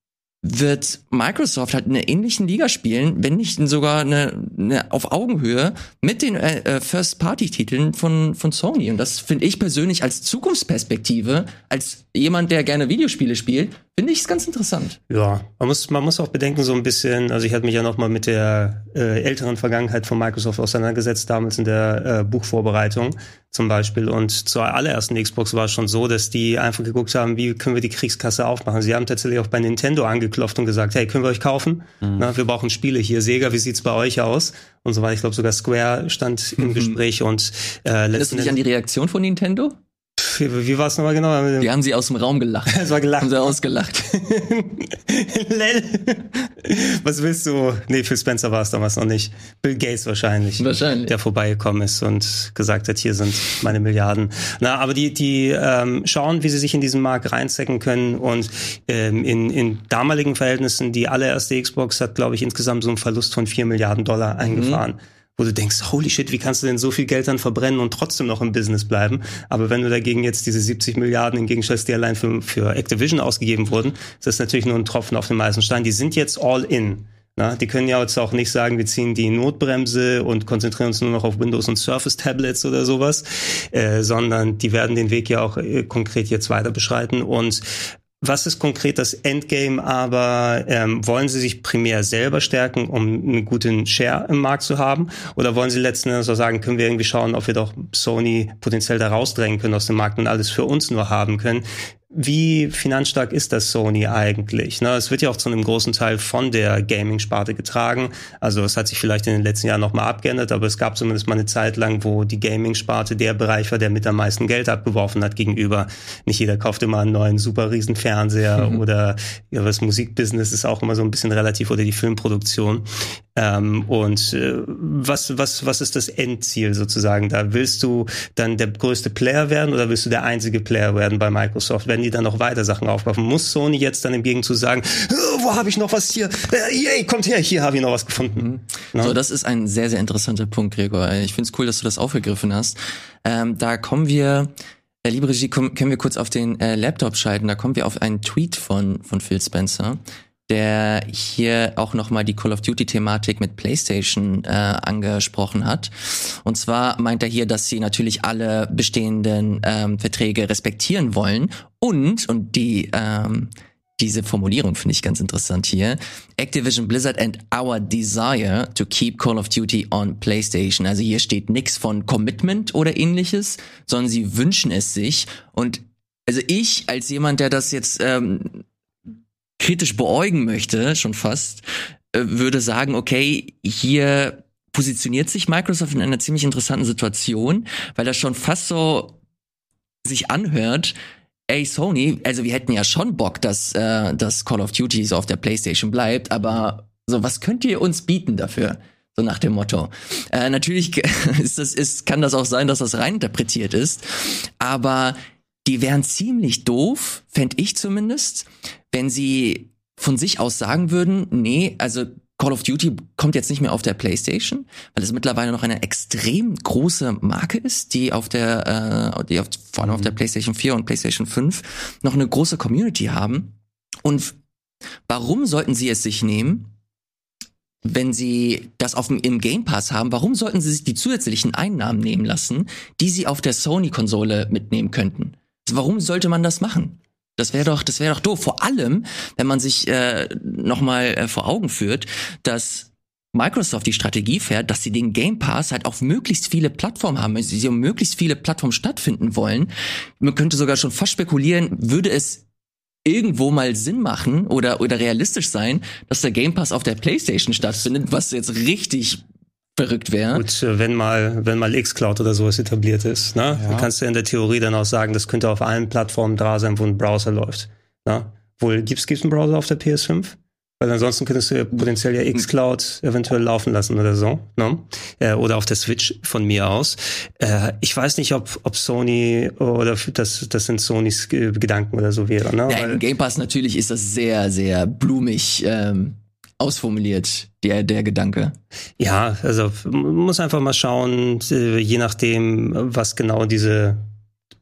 wird Microsoft halt in einer ähnlichen Liga spielen, wenn nicht sogar eine, eine auf Augenhöhe mit den äh, First-Party-Titeln von von Sony. Und das finde ich persönlich als Zukunftsperspektive, als jemand, der gerne Videospiele spielt, Finde ich ganz interessant. Ja, man muss, man muss auch bedenken so ein bisschen, also ich hatte mich ja noch mal mit der äh, älteren Vergangenheit von Microsoft auseinandergesetzt, damals in der äh, Buchvorbereitung zum Beispiel. Und zur allerersten Xbox war es schon so, dass die einfach geguckt haben, wie können wir die Kriegskasse aufmachen. Sie haben tatsächlich auch bei Nintendo angeklopft und gesagt, hey, können wir euch kaufen? Mhm. Na, wir brauchen Spiele hier. Sega, wie sieht's bei euch aus? Und so weiter. Ich glaube, sogar Square stand im mhm. Gespräch und äh, Erinnerst du dich an die Reaktion von Nintendo? Wie, wie war es nochmal genau? Die haben sie aus dem Raum gelacht. Es war gelacht. Haben sie ausgelacht. Was willst du? Nee, Phil Spencer war es damals noch nicht. Bill Gates wahrscheinlich. Wahrscheinlich. Der vorbeigekommen ist und gesagt hat, hier sind meine Milliarden. Na, aber die, die ähm, schauen, wie sie sich in diesen Markt reinstecken können und ähm, in, in damaligen Verhältnissen, die allererste Xbox hat, glaube ich, insgesamt so einen Verlust von vier Milliarden Dollar eingefahren. Mhm. Wo du denkst, holy shit, wie kannst du denn so viel Geld dann verbrennen und trotzdem noch im Business bleiben? Aber wenn du dagegen jetzt diese siebzig Milliarden entgegenstellst, die allein für, für Activision ausgegeben wurden, ist das natürlich nur ein Tropfen auf dem heißen Stein. Die sind jetzt all in. Na, die können ja jetzt auch nicht sagen, wir ziehen die Notbremse und konzentrieren uns nur noch auf Windows und Surface Tablets oder sowas, äh, sondern die werden den Weg ja auch äh, konkret jetzt weiter beschreiten. Und was ist konkret das Endgame, aber ähm, wollen Sie sich primär selber stärken, um einen guten Share im Markt zu haben? Oder wollen Sie letzten Endes auch sagen, können wir irgendwie schauen, ob wir doch Sony potenziell da rausdrängen können aus dem Markt und alles für uns nur haben können? Wie finanzstark ist das Sony eigentlich? Ne, es wird ja auch zu einem großen Teil von der Gaming-Sparte getragen. Also es hat sich vielleicht in den letzten Jahren nochmal abgeändert, aber es gab zumindest mal eine Zeit lang, wo die Gaming-Sparte der Bereich war, der mit am meisten Geld abgeworfen hat gegenüber. Nicht jeder kauft immer einen neuen super riesen Fernseher mhm. oder ja, das Musikbusiness ist auch immer so ein bisschen relativ oder die Filmproduktion. Ähm, und äh, was was was ist das Endziel sozusagen da? Willst du dann der größte Player werden oder willst du der einzige Player werden bei Microsoft? Werden die dann noch weiter Sachen aufkaufen? Muss Sony jetzt dann im Gegenzug sagen, oh, wo habe ich noch was hier? Äh, kommt her, hier habe ich noch was gefunden. Mhm. So, das ist ein sehr, sehr interessanter Punkt, Gregor. Ich finde es cool, dass du das aufgegriffen hast. Ähm, da kommen wir, äh, liebe Regie, komm, können wir kurz auf den äh, Laptop schalten. Da kommen wir auf einen Tweet von von Phil Spencer, der hier auch nochmal die Call of Duty-Thematik mit PlayStation äh, angesprochen hat. Und zwar meint er hier, dass sie natürlich alle bestehenden ähm, Verträge respektieren wollen und, und die ähm, diese Formulierung finde ich ganz interessant hier, Activision Blizzard and our desire to keep Call of Duty on PlayStation. Also hier steht nichts von Commitment oder ähnliches, sondern sie wünschen es sich. Und also ich als jemand, der das jetzt ähm, kritisch beäugen möchte, schon fast, äh, würde sagen, okay, hier positioniert sich Microsoft in einer ziemlich interessanten Situation, weil das schon fast so sich anhört, ey Sony, also wir hätten ja schon Bock, dass, äh, dass Call of Duty so auf der PlayStation bleibt, aber so, was könnt ihr uns bieten dafür? So nach dem Motto. Äh, natürlich ist das, ist, kann das auch sein, dass das reininterpretiert ist, aber die wären ziemlich doof, fände ich zumindest, wenn sie von sich aus sagen würden, nee, also Call of Duty kommt jetzt nicht mehr auf der PlayStation, weil es mittlerweile noch eine extrem große Marke ist, die auf der, äh, die auf, vor allem auf der PlayStation vier und PlayStation fünf noch eine große Community haben. Und warum sollten sie es sich nehmen, wenn sie das auf dem, im Game Pass haben? Warum sollten sie sich die zusätzlichen Einnahmen nehmen lassen, die sie auf der Sony-Konsole mitnehmen könnten? Warum sollte man das machen? Das wäre doch, das wäre doch doof. Vor allem, wenn man sich äh, nochmal äh, vor Augen führt, dass Microsoft die Strategie fährt, dass sie den Game Pass halt auf möglichst viele Plattformen haben, also sie um möglichst viele Plattformen stattfinden wollen. Man könnte sogar schon fast spekulieren, würde es irgendwo mal Sinn machen oder oder realistisch sein, dass der Game Pass auf der PlayStation stattfindet, was jetzt richtig verrückt wäre. Gut, wenn mal, wenn mal xCloud oder sowas etabliert ist, ne? Ja. Dann kannst du in der Theorie dann auch sagen, das könnte auf allen Plattformen da sein, wo ein Browser läuft. Ne? Wohl, gibt's, gibt's einen Browser auf der P S fünf? Weil ansonsten könntest du ja potenziell ja xCloud eventuell laufen lassen oder so, ne? Äh, oder auf der Switch von mir aus. Äh, ich weiß nicht, ob, ob Sony oder das, das sind Sonys Gedanken oder so wäre, ne? Ja, im Game Pass natürlich ist das sehr, sehr blumig, ähm, ausformuliert, der, der Gedanke. Ja, also man muss einfach mal schauen, je nachdem, was genau diese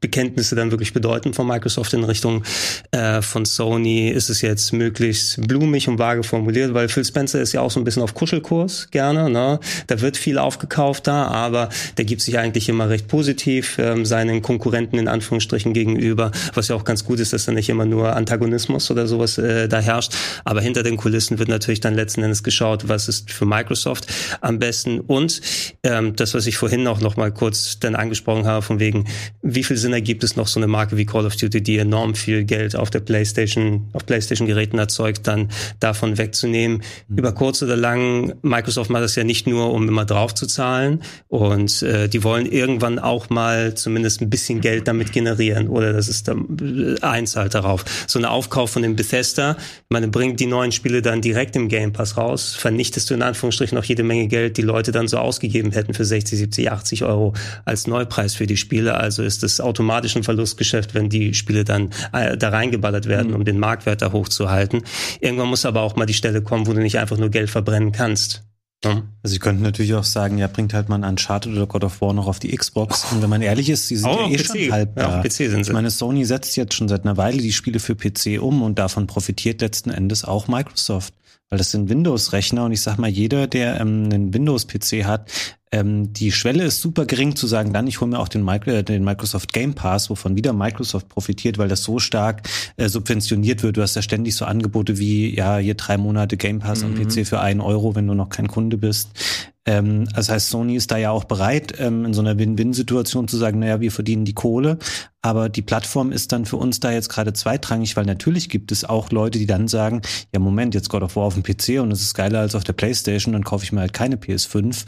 Bekenntnisse dann wirklich bedeuten von Microsoft in Richtung äh, von Sony? Ist es jetzt möglichst blumig und vage formuliert? Weil Phil Spencer ist ja auch so ein bisschen auf Kuschelkurs gerne, ne? Da wird viel aufgekauft da, aber der gibt sich eigentlich immer recht positiv ähm, seinen Konkurrenten in Anführungsstrichen gegenüber, was ja auch ganz gut ist, dass da nicht immer nur Antagonismus oder sowas äh, da herrscht. Aber hinter den Kulissen wird natürlich dann letzten Endes geschaut, was ist für Microsoft am besten. Und ähm, das, was ich vorhin auch noch mal kurz dann angesprochen habe, von wegen, wie viel Sinn ergibt es noch, so eine Marke wie Call of Duty, die enorm viel Geld auf der PlayStation, auf PlayStation-Geräten erzeugt, dann davon wegzunehmen. Mhm. Über kurz oder lang, Microsoft macht das ja nicht nur, um immer drauf zu zahlen. Und äh, die wollen irgendwann auch mal zumindest ein bisschen Geld damit generieren. Oder das ist dann einzahlt darauf. So ein Aufkauf von dem Bethesda, man bringt die neuen Spiele dann direkt im Game Pass raus, vernichtest du in Anführungsstrichen noch jede Menge Geld, die Leute dann so ausgegeben hätten für sechzig, siebzig, achtzig Euro als Neupreis für die Spiele. Also ist das automatisch ein Verlustgeschäft, wenn die Spiele dann äh, da reingeballert werden, mhm. um den Marktwert da hochzuhalten. Irgendwann muss aber auch mal die Stelle kommen, wo du nicht einfach nur Geld verbrennen kannst. Ja. Also sie könnten natürlich auch sagen, ja, bringt halt mal ein Uncharted oder God of War noch auf die Xbox. Und wenn man ehrlich ist, die sind oh, ja eh P C. schon halb da. Ja, P C sind sie. Ich meine, Sony setzt jetzt schon seit einer Weile die Spiele für P C um und davon profitiert letzten Endes auch Microsoft. Weil das sind Windows-Rechner und ich sag mal, jeder, der ähm, einen Windows-P C hat, ähm, die Schwelle ist super gering zu sagen, dann ich hole mir auch den, Micro- den Microsoft Game Pass, wovon wieder Microsoft profitiert, weil das so stark äh, subventioniert wird. Du hast ja ständig so Angebote wie, ja, hier drei Monate Game Pass mhm. am P C für einen Euro, wenn du noch kein Kunde bist. Ähm, das heißt, Sony ist da ja auch bereit, ähm, in so einer Win-Win-Situation zu sagen, naja, wir verdienen die Kohle, aber die Plattform ist dann für uns da jetzt gerade zweitrangig, weil natürlich gibt es auch Leute, die dann sagen, ja Moment, jetzt God of War auf dem P C und es ist geiler als auf der PlayStation, dann kaufe ich mir halt keine P S fünf.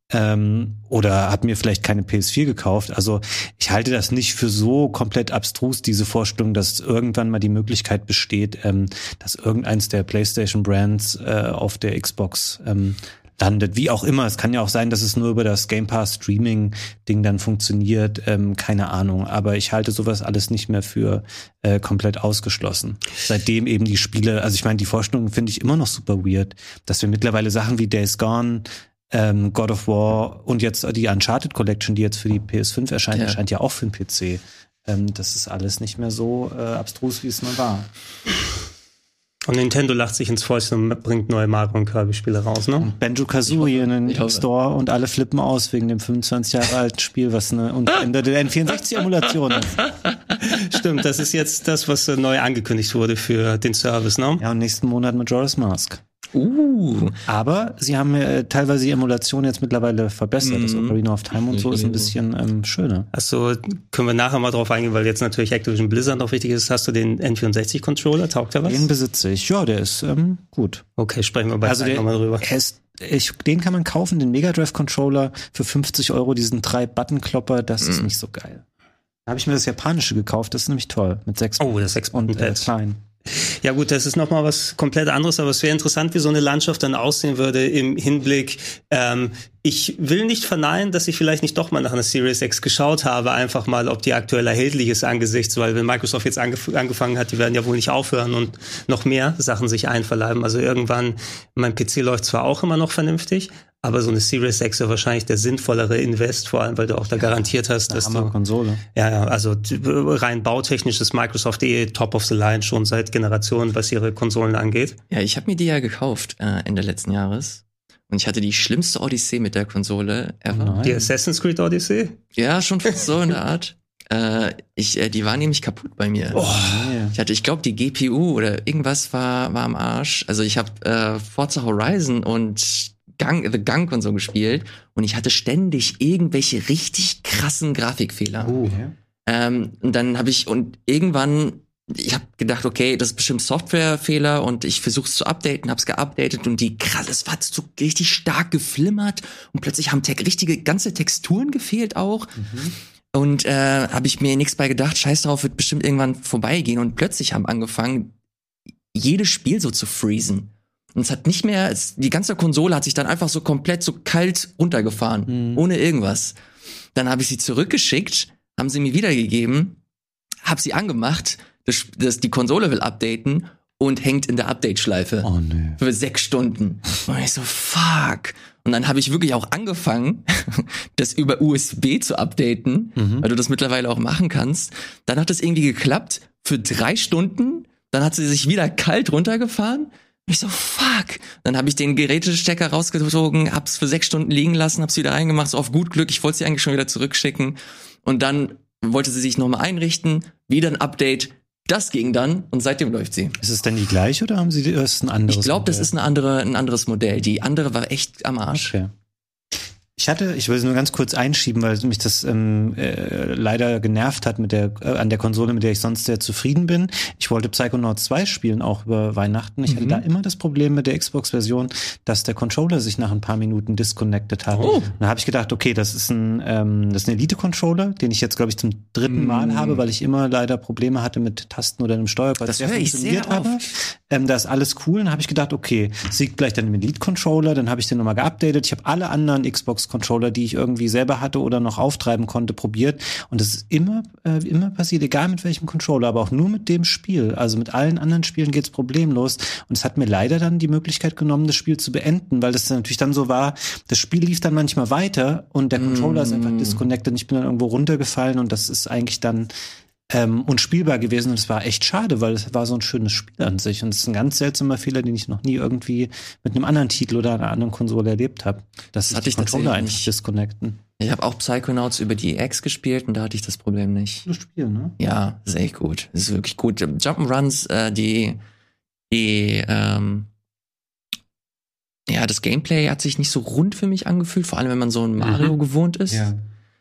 Ähm, oder habe mir vielleicht keine P S vier gekauft. Also ich halte das nicht für so komplett abstrus, diese Vorstellung, dass irgendwann mal die Möglichkeit besteht, ähm, dass irgendeins der PlayStation-Brands äh, auf der Xbox ähm, landet. Wie auch immer. Es kann ja auch sein, dass es nur über das Game Pass Streaming-Ding dann funktioniert. Ähm, keine Ahnung. Aber ich halte sowas alles nicht mehr für äh, komplett ausgeschlossen. Seitdem eben die Spiele, also ich meine, die Vorstellung finde ich immer noch super weird, dass wir mittlerweile Sachen wie Days Gone, Ähm, God of War und jetzt die Uncharted Collection, die jetzt für die P S fünf erscheint, ja. erscheint ja auch für den P C. Ähm, das ist alles nicht mehr so äh, abstrus, wie es mal war. Und Nintendo lacht sich ins Fäustchen und bringt neue Mario und Kirby-Spiele raus, ne? Und Banjo-Kazooie in den Store und alle flippen aus wegen dem fünfundzwanzig Jahre alten Spiel, was eine unveränderte N vierundsechzig-Emulation ist. Stimmt, das ist jetzt das, was neu angekündigt wurde für den Service, ne? Ja, und nächsten Monat Majora's Mask. Uh. Aber sie haben äh, teilweise die Emulation jetzt mittlerweile verbessert. Mm. Das Ocarina of Time und so ist ein bisschen ähm, schöner. Also können wir nachher mal drauf eingehen, weil jetzt natürlich Activision Blizzard noch wichtig ist. Hast du den N vierundsechzig-Controller? Taugt der was? Den besitze ich. Ja, der ist ähm, gut. Okay, sprechen wir bei also nochmal drüber. Ist, ich, den kann man kaufen, den Mega Drive Controller für fünfzig Euro, diesen drei Button-Klopper. Das mm. ist nicht so geil. Da habe ich mir das japanische gekauft. Das ist nämlich toll. Mit sechs Oh, das sechs und äh, klein. Ja gut, das ist nochmal was komplett anderes, aber es wäre interessant, wie so eine Landschaft dann aussehen würde im Hinblick, ähm, ich will nicht verneinen, dass ich vielleicht nicht doch mal nach einer Series X geschaut habe, einfach mal, ob die aktuell erhältlich ist angesichts, weil wenn Microsoft jetzt angef- angefangen hat, die werden ja wohl nicht aufhören und noch mehr Sachen sich einverleiben. Also irgendwann, mein P C läuft zwar auch immer noch vernünftig, aber so eine Series X ist wahrscheinlich der sinnvollere Invest, vor allem, weil du auch da garantiert hast, dass du... Konsole. Ja, ja, also rein bautechnisch ist Microsoft eh top of the line schon seit Generationen, was ihre Konsolen angeht. Ja, ich habe mir die ja gekauft äh, Ende letzten Jahres. Und ich hatte die schlimmste Odyssee mit der Konsole ever. Oh die Assassin's Creed Odyssey? Ja, schon fast so in der Art. Äh, ich, äh, die war nämlich kaputt bei mir. Oh. Ich hatte, ich glaube, die G P U oder irgendwas war, war am Arsch. Also ich habe äh, Forza Horizon und Gang, The Gunk und so gespielt und ich hatte ständig irgendwelche richtig krassen Grafikfehler. Uh, okay. ähm, und dann habe ich und irgendwann ich habe gedacht, okay, das ist bestimmt Softwarefehler und ich versuche es zu updaten, habe es geupdatet und die krass, es war so richtig stark geflimmert und plötzlich haben te- richtige ganze Texturen gefehlt auch. Mhm. Und äh, habe ich mir nichts bei gedacht, scheiß drauf, wird bestimmt irgendwann vorbeigehen und plötzlich haben angefangen, jedes Spiel so zu freezen. Und es hat nicht mehr, es, die ganze Konsole hat sich dann einfach so komplett so kalt runtergefahren, mhm. ohne irgendwas. Dann habe ich sie zurückgeschickt, haben sie mir wiedergegeben, habe sie angemacht, das, das, die Konsole will updaten und hängt in der Update-Schleife. Oh, nee. Für sechs Stunden. Und ich so, fuck. Und dann habe ich wirklich auch angefangen, das über U S B zu updaten, mhm. weil du das mittlerweile auch machen kannst. Dann hat es irgendwie geklappt für drei Stunden. Dann hat sie sich wieder kalt runtergefahren. Ich so, fuck. Dann habe ich den Gerätestecker rausgezogen, hab's für sechs Stunden liegen lassen, hab's wieder eingemacht, so auf gut Glück. Ich wollte sie eigentlich schon wieder zurückschicken. Und dann wollte sie sich nochmal einrichten, wieder ein Update. Das ging dann und seitdem läuft sie. Ist es denn die gleiche oder haben sie das ist ein anderes Ich glaube, Modell? das ist eine andere, ein anderes Modell. Die andere war echt am Arsch. Okay. Ich hatte, ich will es nur ganz kurz einschieben, weil mich das ähm, äh, leider genervt hat mit der äh, an der Konsole, mit der ich sonst sehr zufrieden bin. Ich wollte Psychonauts zwei spielen, auch über Weihnachten. Ich mhm. hatte da immer das Problem mit der Xbox-Version, dass der Controller sich nach ein paar Minuten disconnected hat. Oh. Da habe ich gedacht, okay, das ist ein ähm, das ist ein Elite-Controller, den ich jetzt, glaube ich, zum dritten mhm. Mal habe, weil ich immer leider Probleme hatte mit Tasten oder einem Steuerpad. Das höre ich sehr habe. Ähm, da ist alles cool. Dann habe ich gedacht, okay, es liegt gleich dann im Elite-Controller. Dann habe ich den nochmal geupdatet. Ich habe alle anderen Xbox Controller, die ich irgendwie selber hatte oder noch auftreiben konnte, probiert. Und das ist immer, äh, immer passiert, egal mit welchem Controller, aber auch nur mit dem Spiel. Also mit allen anderen Spielen geht's problemlos. Und es hat mir leider dann die Möglichkeit genommen, das Spiel zu beenden, weil das dann natürlich dann so war, das Spiel lief dann manchmal weiter und der Controller mm. ist einfach disconnected und ich bin dann irgendwo runtergefallen und das ist eigentlich dann Ähm, unspielbar gewesen und es war echt schade, weil es war so ein schönes Spiel an sich und es ist ein ganz seltsamer Fehler, den ich noch nie irgendwie mit einem anderen Titel oder einer anderen Konsole erlebt habe. Das hatte ich Controller eigentlich disconnecten. Ich habe auch Psychonauts über die X gespielt und da hatte ich das Problem nicht. Das Spiel, ne? Ja, das ist echt gut. Das ist wirklich gut. Jump'n'Runs, äh, die, die, ähm, ja, das Gameplay hat sich nicht so rund für mich angefühlt, vor allem wenn man so ein Mario mhm. gewohnt ist. Ja.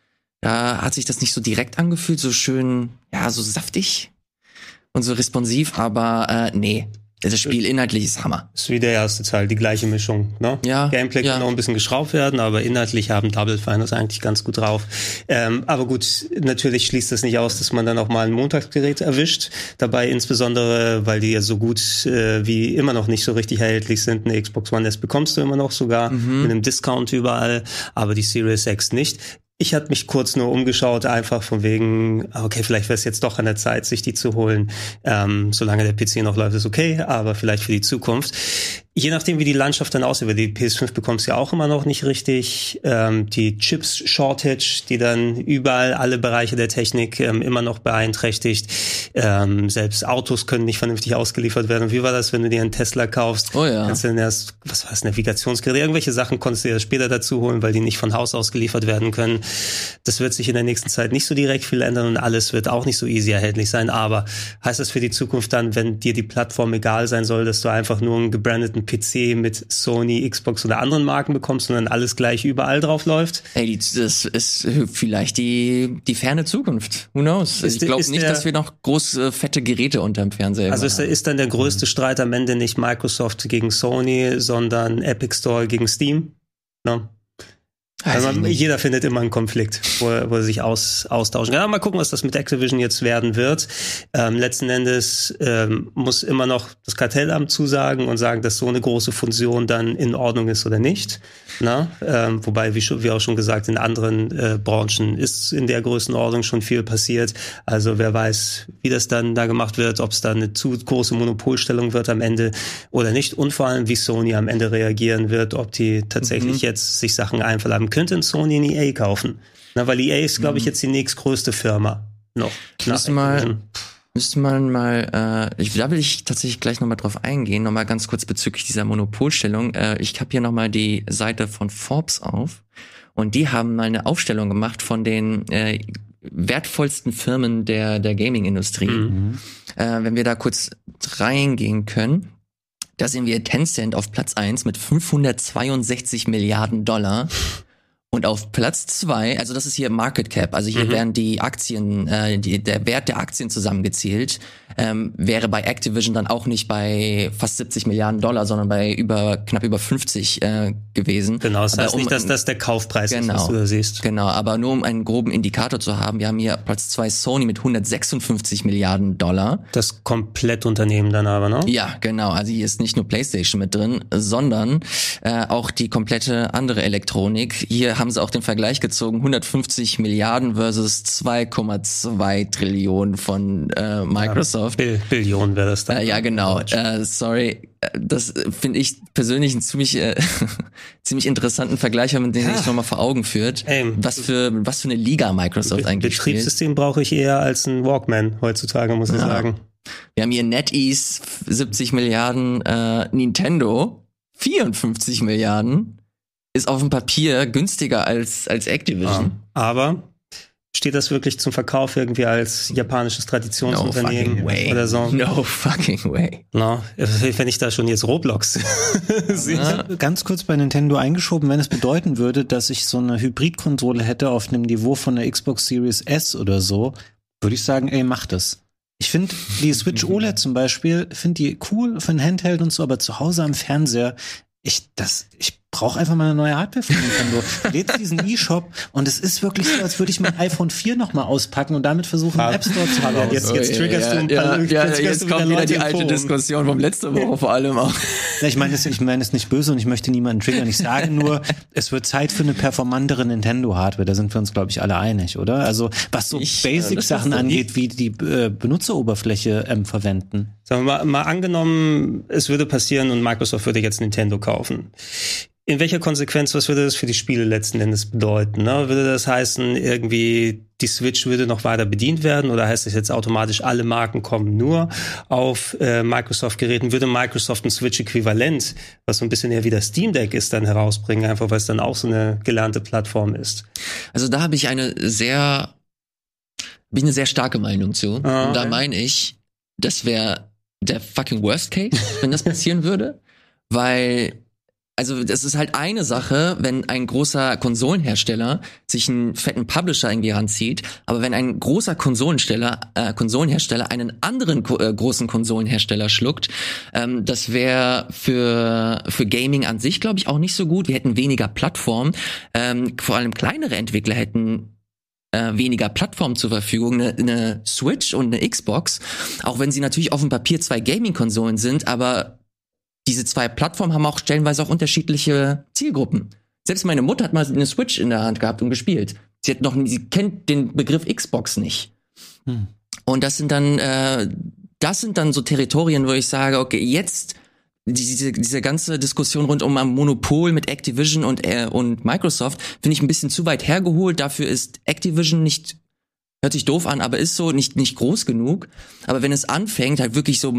Da hat sich das nicht so direkt angefühlt, so schön, ja, so saftig und so responsiv, aber äh, nee, das Spiel inhaltlich ist Hammer. Ist wie der erste Teil, die gleiche Mischung, ne? Ja. Gameplay ja. kann noch ein bisschen geschraubt werden, aber inhaltlich haben Double Fine das eigentlich ganz gut drauf. Ähm, aber gut, natürlich schließt das nicht aus, dass man dann auch mal ein Montagsgerät erwischt. Dabei insbesondere, weil die ja so gut äh, wie immer noch nicht so richtig erhältlich sind. Eine Xbox One S bekommst du immer noch sogar mhm. mit einem Discount überall, aber die Series X nicht. Ich hatte mich kurz nur umgeschaut, einfach von wegen, okay, vielleicht wäre es jetzt doch an der Zeit, sich die zu holen. Ähm, solange der P C noch läuft, ist okay, aber vielleicht für die Zukunft. Je nachdem, wie die Landschaft dann aussieht, weil die P S fünf bekommst du ja auch immer noch nicht richtig. Ähm, die Chips-Shortage, die dann überall alle Bereiche der Technik ähm, immer noch beeinträchtigt. Ähm, selbst Autos können nicht vernünftig ausgeliefert werden. Und wie war das, wenn du dir einen Tesla kaufst? Oh ja. Kannst du dann erst, was war das, Navigationsgeräte? Irgendwelche Sachen konntest du dir später dazu holen, weil die nicht von Haus aus geliefert werden können. Das wird sich in der nächsten Zeit nicht so direkt viel ändern und alles wird auch nicht so easy erhältlich sein. Aber heißt das für die Zukunft dann, wenn dir die Plattform egal sein soll, dass du einfach nur einen gebrandeten P C mit Sony, Xbox oder anderen Marken bekommst und dann alles gleich überall drauf läuft? Ey, das ist vielleicht die die ferne Zukunft. Who knows? Ist, ich glaube nicht, der, dass wir noch große, fette Geräte unterm Fernseher Also ist, ist dann der größte mhm. Streit am Ende nicht Microsoft gegen Sony, sondern Epic Store gegen Steam? No? Also man, jeder findet immer einen Konflikt, wo, wo er sich aus, austauschen kann. Ja, mal gucken, was das mit Activision jetzt werden wird. Ähm, letzten Endes ähm, muss immer noch das Kartellamt zusagen und sagen, dass so eine große Fusion dann in Ordnung ist oder nicht. Na? Ähm, wobei, wie, schon, wie auch schon gesagt, in anderen äh, Branchen ist in der Größenordnung schon viel passiert. Also wer weiß, wie das dann da gemacht wird, ob es da eine zu große Monopolstellung wird am Ende oder nicht. Und vor allem, wie Sony am Ende reagieren wird, ob die tatsächlich mhm. jetzt sich Sachen einverleiben. Könnte in Sony ein E A kaufen. Na, weil E A ist, glaube ich, jetzt die nächstgrößte Firma noch. Müsste mal, müsste man mal, äh, ich, da will ich tatsächlich gleich nochmal drauf eingehen, nochmal ganz kurz bezüglich dieser Monopolstellung. Äh, ich habe hier nochmal die Seite von Forbes auf und die haben mal eine Aufstellung gemacht von den äh, wertvollsten Firmen der, der Gaming-Industrie. Mhm. Äh, wenn wir da kurz reingehen können, da sehen wir Tencent auf Platz eins mit fünfhundertzweiundsechzig Milliarden Dollar. Und auf Platz zwei, also das ist hier Market Cap, also hier mhm. werden die Aktien, äh, die, der Wert der Aktien zusammengezählt, ähm, wäre bei Activision dann auch nicht bei fast siebzig Milliarden Dollar, sondern bei über knapp über fünfzig äh, gewesen. Genau, das aber heißt um, nicht, dass das der Kaufpreis genau, ist, was du da siehst. Genau, aber nur um einen groben Indikator zu haben, wir haben hier Platz zwei Sony mit hundertsechsundfünfzig Milliarden Dollar. Das Komplettunternehmen dann aber, ne? Ja, genau, also hier ist nicht nur PlayStation mit drin, sondern äh, auch die komplette andere Elektronik. Hier haben haben sie auch den Vergleich gezogen, hundertfünfzig Milliarden versus zwei Komma zwei Trillionen von äh, Microsoft. Ja, Bill- Billionen wäre das dann. Äh, ja, genau. Äh, sorry, das finde ich persönlich einen ziemlich äh, ziemlich interessanten Vergleich, wenn man den Ja. sich nochmal vor Augen führt. Ey, was für was für eine Liga Microsoft Be- eigentlich spielt. Betriebssystem brauche ich eher als ein Walkman heutzutage, muss ich Ja. sagen. Wir haben hier NetEase siebzig Milliarden, äh, Nintendo vierundfünfzig Milliarden, ist auf dem Papier günstiger als als Activision. Aber steht das wirklich zum Verkauf irgendwie als japanisches Traditionsunternehmen no fucking way. oder so? No fucking way. No, wenn ich da schon jetzt Roblox sehe. Ja. Ganz kurz bei Nintendo eingeschoben, wenn es bedeuten würde, dass ich so eine Hybridkonsole hätte auf einem Niveau von der Xbox Series S oder so, würde ich sagen, ey, mach das. Ich finde die Switch O L E D zum Beispiel, finde die cool für ein Handheld und so, aber zu Hause am Fernseher, ich, das, ich brauche einfach mal eine neue Hardware von Nintendo. Lädst diesen E-Shop und es ist wirklich so, als würde ich mein iPhone vier nochmal auspacken und damit versuchen, einen App Store zu haben. Jetzt, jetzt Oh, triggerst ja, du ein ja, paar ja, ja, triggerst jetzt du kommt wieder Leute die im alte Forum. Diskussion vom letzte Woche vor allem auch. Ja, ich meine es, ich meine es nicht böse und ich möchte niemanden triggern. Ich sage nur, es wird Zeit für eine performantere Nintendo-Hardware. Da sind wir uns, glaube ich, alle einig, oder? Also was so Ich, äh, Basic-Sachen das ist so angeht, wie die äh, Benutzeroberfläche ähm, verwenden. Sagen wir mal, mal angenommen, es würde passieren und Microsoft würde jetzt Nintendo kaufen. In welcher Konsequenz, was würde das für die Spiele letzten Endes bedeuten? Ne? Würde das heißen, irgendwie die Switch würde noch weiter bedient werden oder heißt das jetzt automatisch, alle Marken kommen nur auf äh, Microsoft-Geräten? Würde Microsoft ein Switch-Äquivalent, was so ein bisschen eher wie das Steam Deck ist, dann herausbringen, einfach weil es dann auch so eine gelernte Plattform ist? Also da habe ich eine sehr, habe ich eine sehr starke Meinung zu. Ah, Und da okay. meine ich, das wäre der fucking Worst Case, wenn das passieren würde, weil also das ist halt eine Sache, wenn ein großer Konsolenhersteller sich einen fetten Publisher in die Hand zieht, aber wenn ein großer Konsolensteller, äh, Konsolenhersteller einen anderen ko- äh, großen Konsolenhersteller schluckt, ähm, das wäre für für Gaming an sich, glaube ich, auch nicht so gut. Wir hätten weniger Plattformen, ähm, vor allem kleinere Entwickler hätten äh, weniger Plattformen zur Verfügung, eine, eine Switch und eine Xbox, auch wenn sie natürlich auf dem Papier zwei Gaming-Konsolen sind, aber diese zwei Plattformen haben auch stellenweise auch unterschiedliche Zielgruppen. Selbst meine Mutter hat mal eine Switch in der Hand gehabt und gespielt. Sie hat noch, nie, sie kennt den Begriff Xbox nicht. Hm. Und das sind dann, äh, das sind dann so Territorien, wo ich sage, okay, jetzt diese diese ganze Diskussion rund um ein Monopol mit Activision und äh, und Microsoft finde ich ein bisschen zu weit hergeholt. Dafür ist Activision nicht, hört sich doof an, aber ist so nicht nicht groß genug. Aber wenn es anfängt, halt wirklich so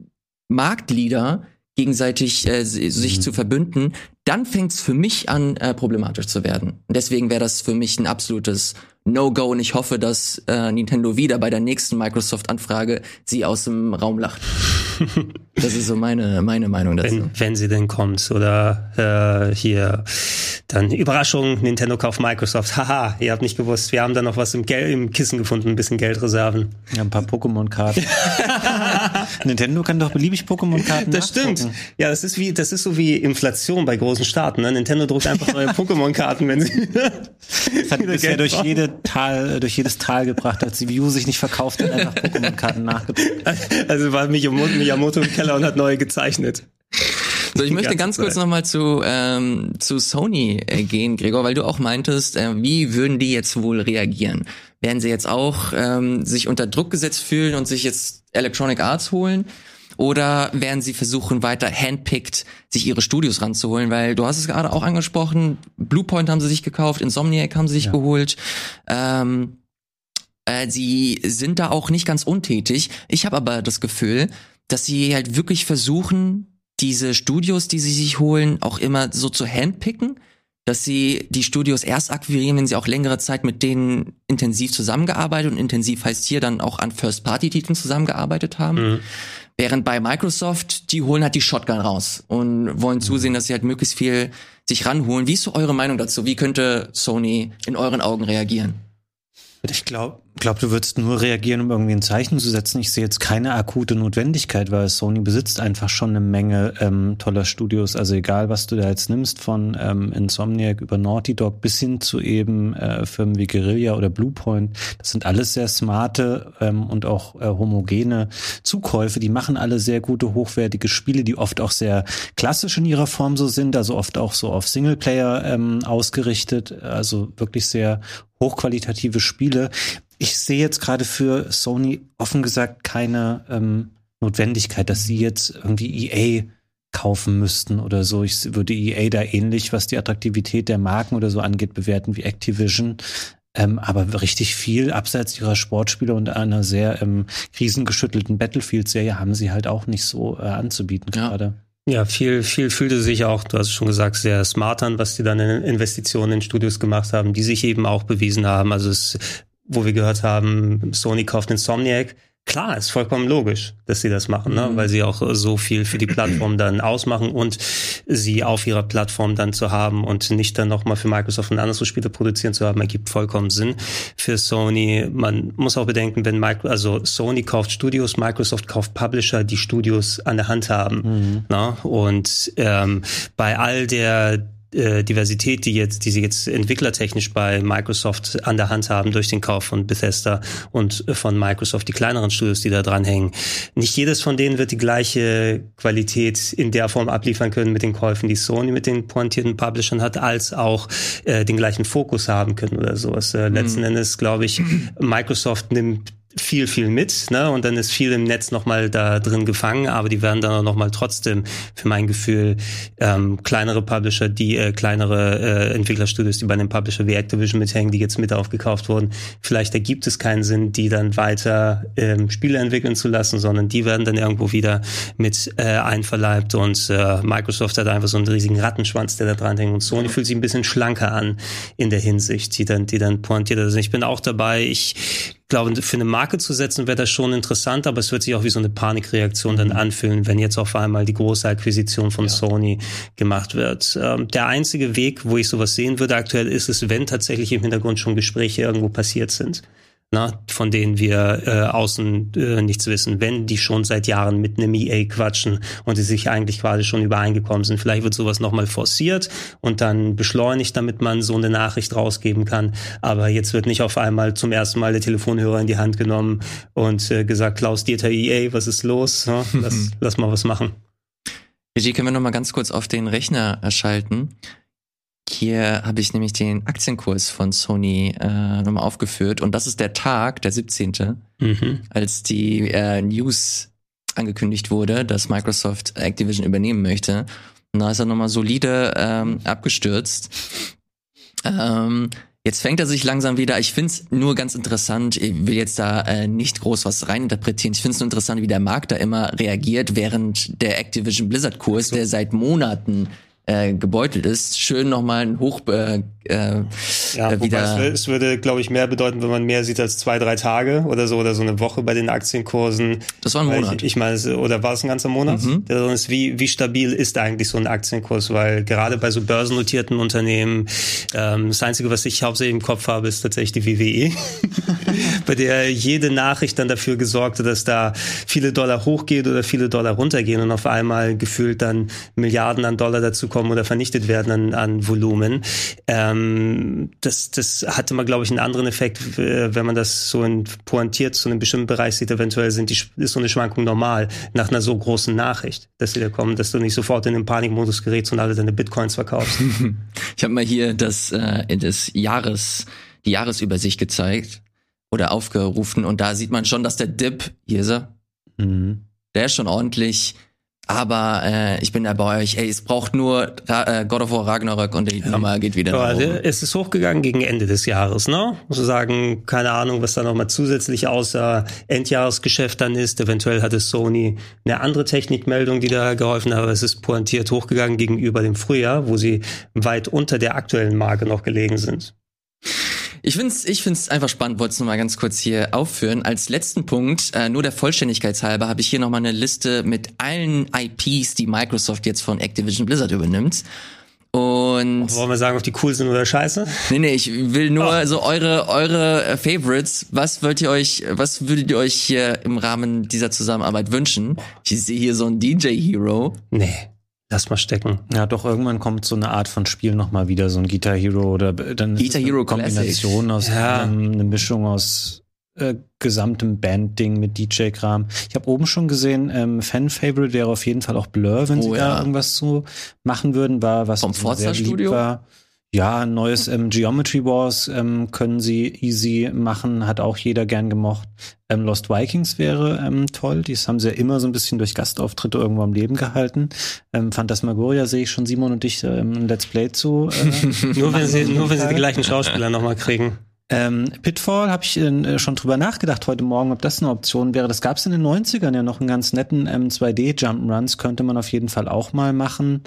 Marktleader gegenseitig äh, sich mhm. zu verbünden, dann fängt's für mich an, äh, problematisch zu werden. Und deswegen wäre das für mich ein absolutes No-Go und ich hoffe, dass äh, Nintendo wieder bei der nächsten Microsoft-Anfrage sie aus dem Raum lacht. Das ist so meine meine Meinung dazu. Wenn, wenn sie denn kommt. Oder äh, hier dann Überraschung, Nintendo kauft Microsoft. Haha, ihr habt nicht gewusst, wir haben da noch was im, Gel- im Kissen gefunden, ein bisschen Geldreserven. Ja, ein paar Pokémon-Karten. Nintendo kann doch beliebig Pokémon-Karten Das stimmt. nachdrucken. Ja, das ist wie das ist so wie Inflation bei großen Staaten. Ne? Nintendo druckt einfach neue Pokémon-Karten, wenn sie Das hat wieder bisher Geld durch brauchen. jede Tal, durch jedes Tal gebracht, als die Wii U sich nicht verkauft hat, einfach Pokémon-Karten nachgedruckt. Also war Miyamoto, Miyamoto im Keller und hat neue gezeichnet. So, ich Die möchte ganze ganz kurz Zeit. nochmal zu ähm, zu Sony äh, gehen, Gregor, weil du auch meintest, äh, wie würden die jetzt wohl reagieren? Werden sie jetzt auch ähm, sich unter Druck gesetzt fühlen und sich jetzt Electronic Arts holen? Oder werden sie versuchen, weiter handpicked sich ihre Studios ranzuholen? Weil du hast es gerade auch angesprochen, Bluepoint haben sie sich gekauft, Insomniac haben sie sich Ja. geholt. Ähm, äh, sie sind da auch nicht ganz untätig. Ich habe aber das Gefühl, dass sie halt wirklich versuchen, diese Studios, die sie sich holen, auch immer so zu handpicken, dass sie die Studios erst akquirieren, wenn sie auch längere Zeit mit denen intensiv zusammengearbeitet, und intensiv heißt hier dann auch an First-Party-Titeln zusammengearbeitet haben. Mhm. Während bei Microsoft, die holen halt die Shotgun raus und wollen zusehen, dass sie halt möglichst viel sich ranholen. Wie ist so eure Meinung dazu? Wie könnte Sony in euren Augen reagieren? Ich glaube, glaub, du würdest nur reagieren, um irgendwie ein Zeichen zu setzen. Ich sehe jetzt keine akute Notwendigkeit, weil Sony besitzt einfach schon eine Menge ähm, toller Studios. Also egal, was du da jetzt nimmst, von ähm, Insomniac über Naughty Dog bis hin zu eben äh, Firmen wie Guerrilla oder Bluepoint. Das sind alles sehr smarte ähm, und auch äh, homogene Zukäufe. Die machen alle sehr gute, hochwertige Spiele, die oft auch sehr klassisch in ihrer Form so sind, also oft auch so auf Singleplayer ähm, ausgerichtet. Also wirklich sehr hochqualitative Spiele. Ich sehe jetzt gerade für Sony offen gesagt keine ähm, Notwendigkeit, dass sie jetzt irgendwie E A kaufen müssten oder so. Ich würde E A da ähnlich, was die Attraktivität der Marken oder so angeht, bewerten wie Activision. Ähm, aber richtig viel abseits ihrer Sportspiele und einer sehr ähm, krisengeschüttelten Battlefield-Serie haben sie halt auch nicht so äh, anzubieten gerade. Ja, viel, viel fühlte sich auch, du hast es schon gesagt, sehr smart an, was die dann in Investitionen in Studios gemacht haben, die sich eben auch bewiesen haben. Also es, wo wir gehört haben, Sony kauft Insomniac. Klar, ist vollkommen logisch, dass sie das machen, ne? Weil sie auch so viel für die Plattform dann ausmachen und sie auf ihrer Plattform dann zu haben und nicht dann nochmal für Microsoft ein anderes Spiele produzieren zu haben, ergibt vollkommen Sinn für Sony. Man muss auch bedenken, wenn Micro, also Sony kauft Studios, Microsoft kauft Publisher, die Studios an der Hand haben. Mhm. Ne? Und ähm, bei all der Diversität, die jetzt, die sie jetzt entwicklertechnisch bei Microsoft an der Hand haben durch den Kauf von Bethesda und von Microsoft, die kleineren Studios, die da dranhängen. Nicht jedes von denen wird die gleiche Qualität in der Form abliefern können mit den Käufen, die Sony mit den pointierten Publishern hat, als auch äh, den gleichen Fokus haben können oder sowas. Äh, mhm. Letzten Endes, glaube ich, Microsoft nimmt viel, viel mit, ne? Und dann ist viel im Netz nochmal da drin gefangen, aber die werden dann auch nochmal trotzdem, für mein Gefühl, ähm, kleinere Publisher, die äh, kleinere äh, Entwicklerstudios, die bei einem Publisher wie Activision mithängen, die jetzt mit aufgekauft wurden. Vielleicht ergibt es keinen Sinn, die dann weiter ähm, Spiele entwickeln zu lassen, sondern die werden dann irgendwo wieder mit äh, einverleibt und äh, Microsoft hat einfach so einen riesigen Rattenschwanz, der da dran hängt und Sony fühlt sich ein bisschen schlanker an in der Hinsicht, die dann, die dann pointiert. Also ich bin auch dabei, ich glaube, für eine Marke zu setzen, wäre das schon interessant, aber es wird sich auch wie so eine Panikreaktion dann anfühlen, wenn jetzt auf einmal die große Akquisition von ja. Sony gemacht wird. Ähm, der einzige Weg, wo ich sowas sehen würde aktuell, ist es, wenn tatsächlich im Hintergrund schon Gespräche irgendwo passiert sind. Na, von denen wir äh, außen äh, nichts wissen, wenn die schon seit Jahren mit einem E A quatschen und die sich eigentlich quasi schon übereingekommen sind. Vielleicht wird sowas nochmal forciert und dann beschleunigt, damit man so eine Nachricht rausgeben kann. Aber jetzt wird nicht auf einmal zum ersten Mal der Telefonhörer in die Hand genommen und äh, gesagt, Klaus Dieter E A, was ist los? Ja, lass, lass mal was machen. B G, können wir noch mal ganz kurz auf den Rechner schalten? Hier habe ich nämlich den Aktienkurs von Sony äh, nochmal aufgeführt und das ist der Tag, der siebzehnte Mhm. als die äh, News angekündigt wurde, dass Microsoft Activision übernehmen möchte. Und da ist er nochmal solide ähm, abgestürzt. Ähm, jetzt fängt er sich langsam wieder. Ich find's nur ganz interessant, ich will jetzt da äh, nicht groß was reininterpretieren. Ich find's nur interessant, wie der Markt da immer reagiert, während der Activision Blizzard-Kurs, der seit Monaten Äh, gebeutelt ist, schön nochmal ein Hoch äh, äh, ja, wieder. Es, es würde, glaube ich, mehr bedeuten, wenn man mehr sieht als zwei, drei Tage oder so oder so eine Woche bei den Aktienkursen. Das war ein Monat. Ich, ich meine, oder war es ein ganzer Monat? Mhm. Der ist, wie, wie stabil ist eigentlich so ein Aktienkurs? Weil gerade bei so börsennotierten Unternehmen, ähm, das Einzige, was ich hauptsächlich im Kopf habe, ist tatsächlich die W W E, bei der jede Nachricht dann dafür gesorgt hat, dass da viele Dollar hochgeht oder viele Dollar runtergehen und auf einmal gefühlt dann Milliarden an Dollar dazu kommen oder vernichtet werden an, an Volumen. Ähm, das, das hatte mal, glaube ich, einen anderen Effekt, wenn man das so in, pointiert zu einem bestimmten Bereich sieht. Eventuell sind die, ist so eine Schwankung normal nach einer so großen Nachricht, dass sie da kommen, dass du nicht sofort in den Panikmodus gerätst und alle deine Bitcoins verkaufst. Ich habe mal hier das, äh, das Jahres, die Jahresübersicht gezeigt oder aufgerufen und da sieht man schon, dass der Dip, hier ist er, mhm. der ist schon ordentlich. Aber äh, ich bin da bei euch, ey, es braucht nur Ra- äh, God of War Ragnarök und die Nummer ja. geht wieder nach oben. Es ist hochgegangen gegen Ende des Jahres, ne? Sozusagen, keine Ahnung, was da nochmal zusätzlich außer Endjahresgeschäft dann ist. Eventuell hatte Sony eine andere Technikmeldung, die da geholfen hat, aber es ist pointiert hochgegangen gegenüber dem Frühjahr, wo sie weit unter der aktuellen Marke noch gelegen sind. Ich find's, ich find's einfach spannend, wollte es noch mal ganz kurz hier aufführen. Als letzten Punkt, äh, nur der Vollständigkeit halber, habe ich hier noch mal eine Liste mit allen I Ps, die Microsoft jetzt von Activision Blizzard übernimmt. Und wollen wir sagen, ob die cool sind oder scheiße? Nee, nee, ich will nur Oh. so eure eure äh, Favorites. Was wollt ihr euch, was würdet ihr euch hier im Rahmen dieser Zusammenarbeit wünschen? Ich sehe hier so einen D J Hero. Nee, lass mal stecken. Ja, doch, irgendwann kommt so eine Art von Spiel nochmal wieder, so ein Guitar Hero oder dann Guitar ist es Hero eine Kombination aus Ja. ähm, eine Mischung aus äh, gesamtem Band-Ding mit D J-Kram. Ich habe oben schon gesehen, ähm, Fan-Favorite wäre auf jeden Fall auch Blur, wenn Oh, sie ja. da irgendwas zu machen würden, war was Vom uns Forza sehr lieb Studio? war. Ja, ein neues ähm, Geometry Wars ähm, können sie easy machen, hat auch jeder gern gemocht. Ähm, Lost Vikings wäre ähm, toll, dies haben sie ja immer so ein bisschen durch Gastauftritte irgendwo am Leben gehalten. Ähm, Phantasmagoria sehe ich schon Simon und dich ähm, ein Let's Play zu. Äh, Nur wenn sie, nur wenn sie die Fall. gleichen Schauspieler nochmal kriegen. Ähm, Pitfall habe ich äh, schon drüber nachgedacht heute Morgen, ob das eine Option wäre. Das gab es in den neunzigern ja noch einen ganz netten ähm, zwei D Jump'n'Runs, könnte man auf jeden Fall auch mal machen.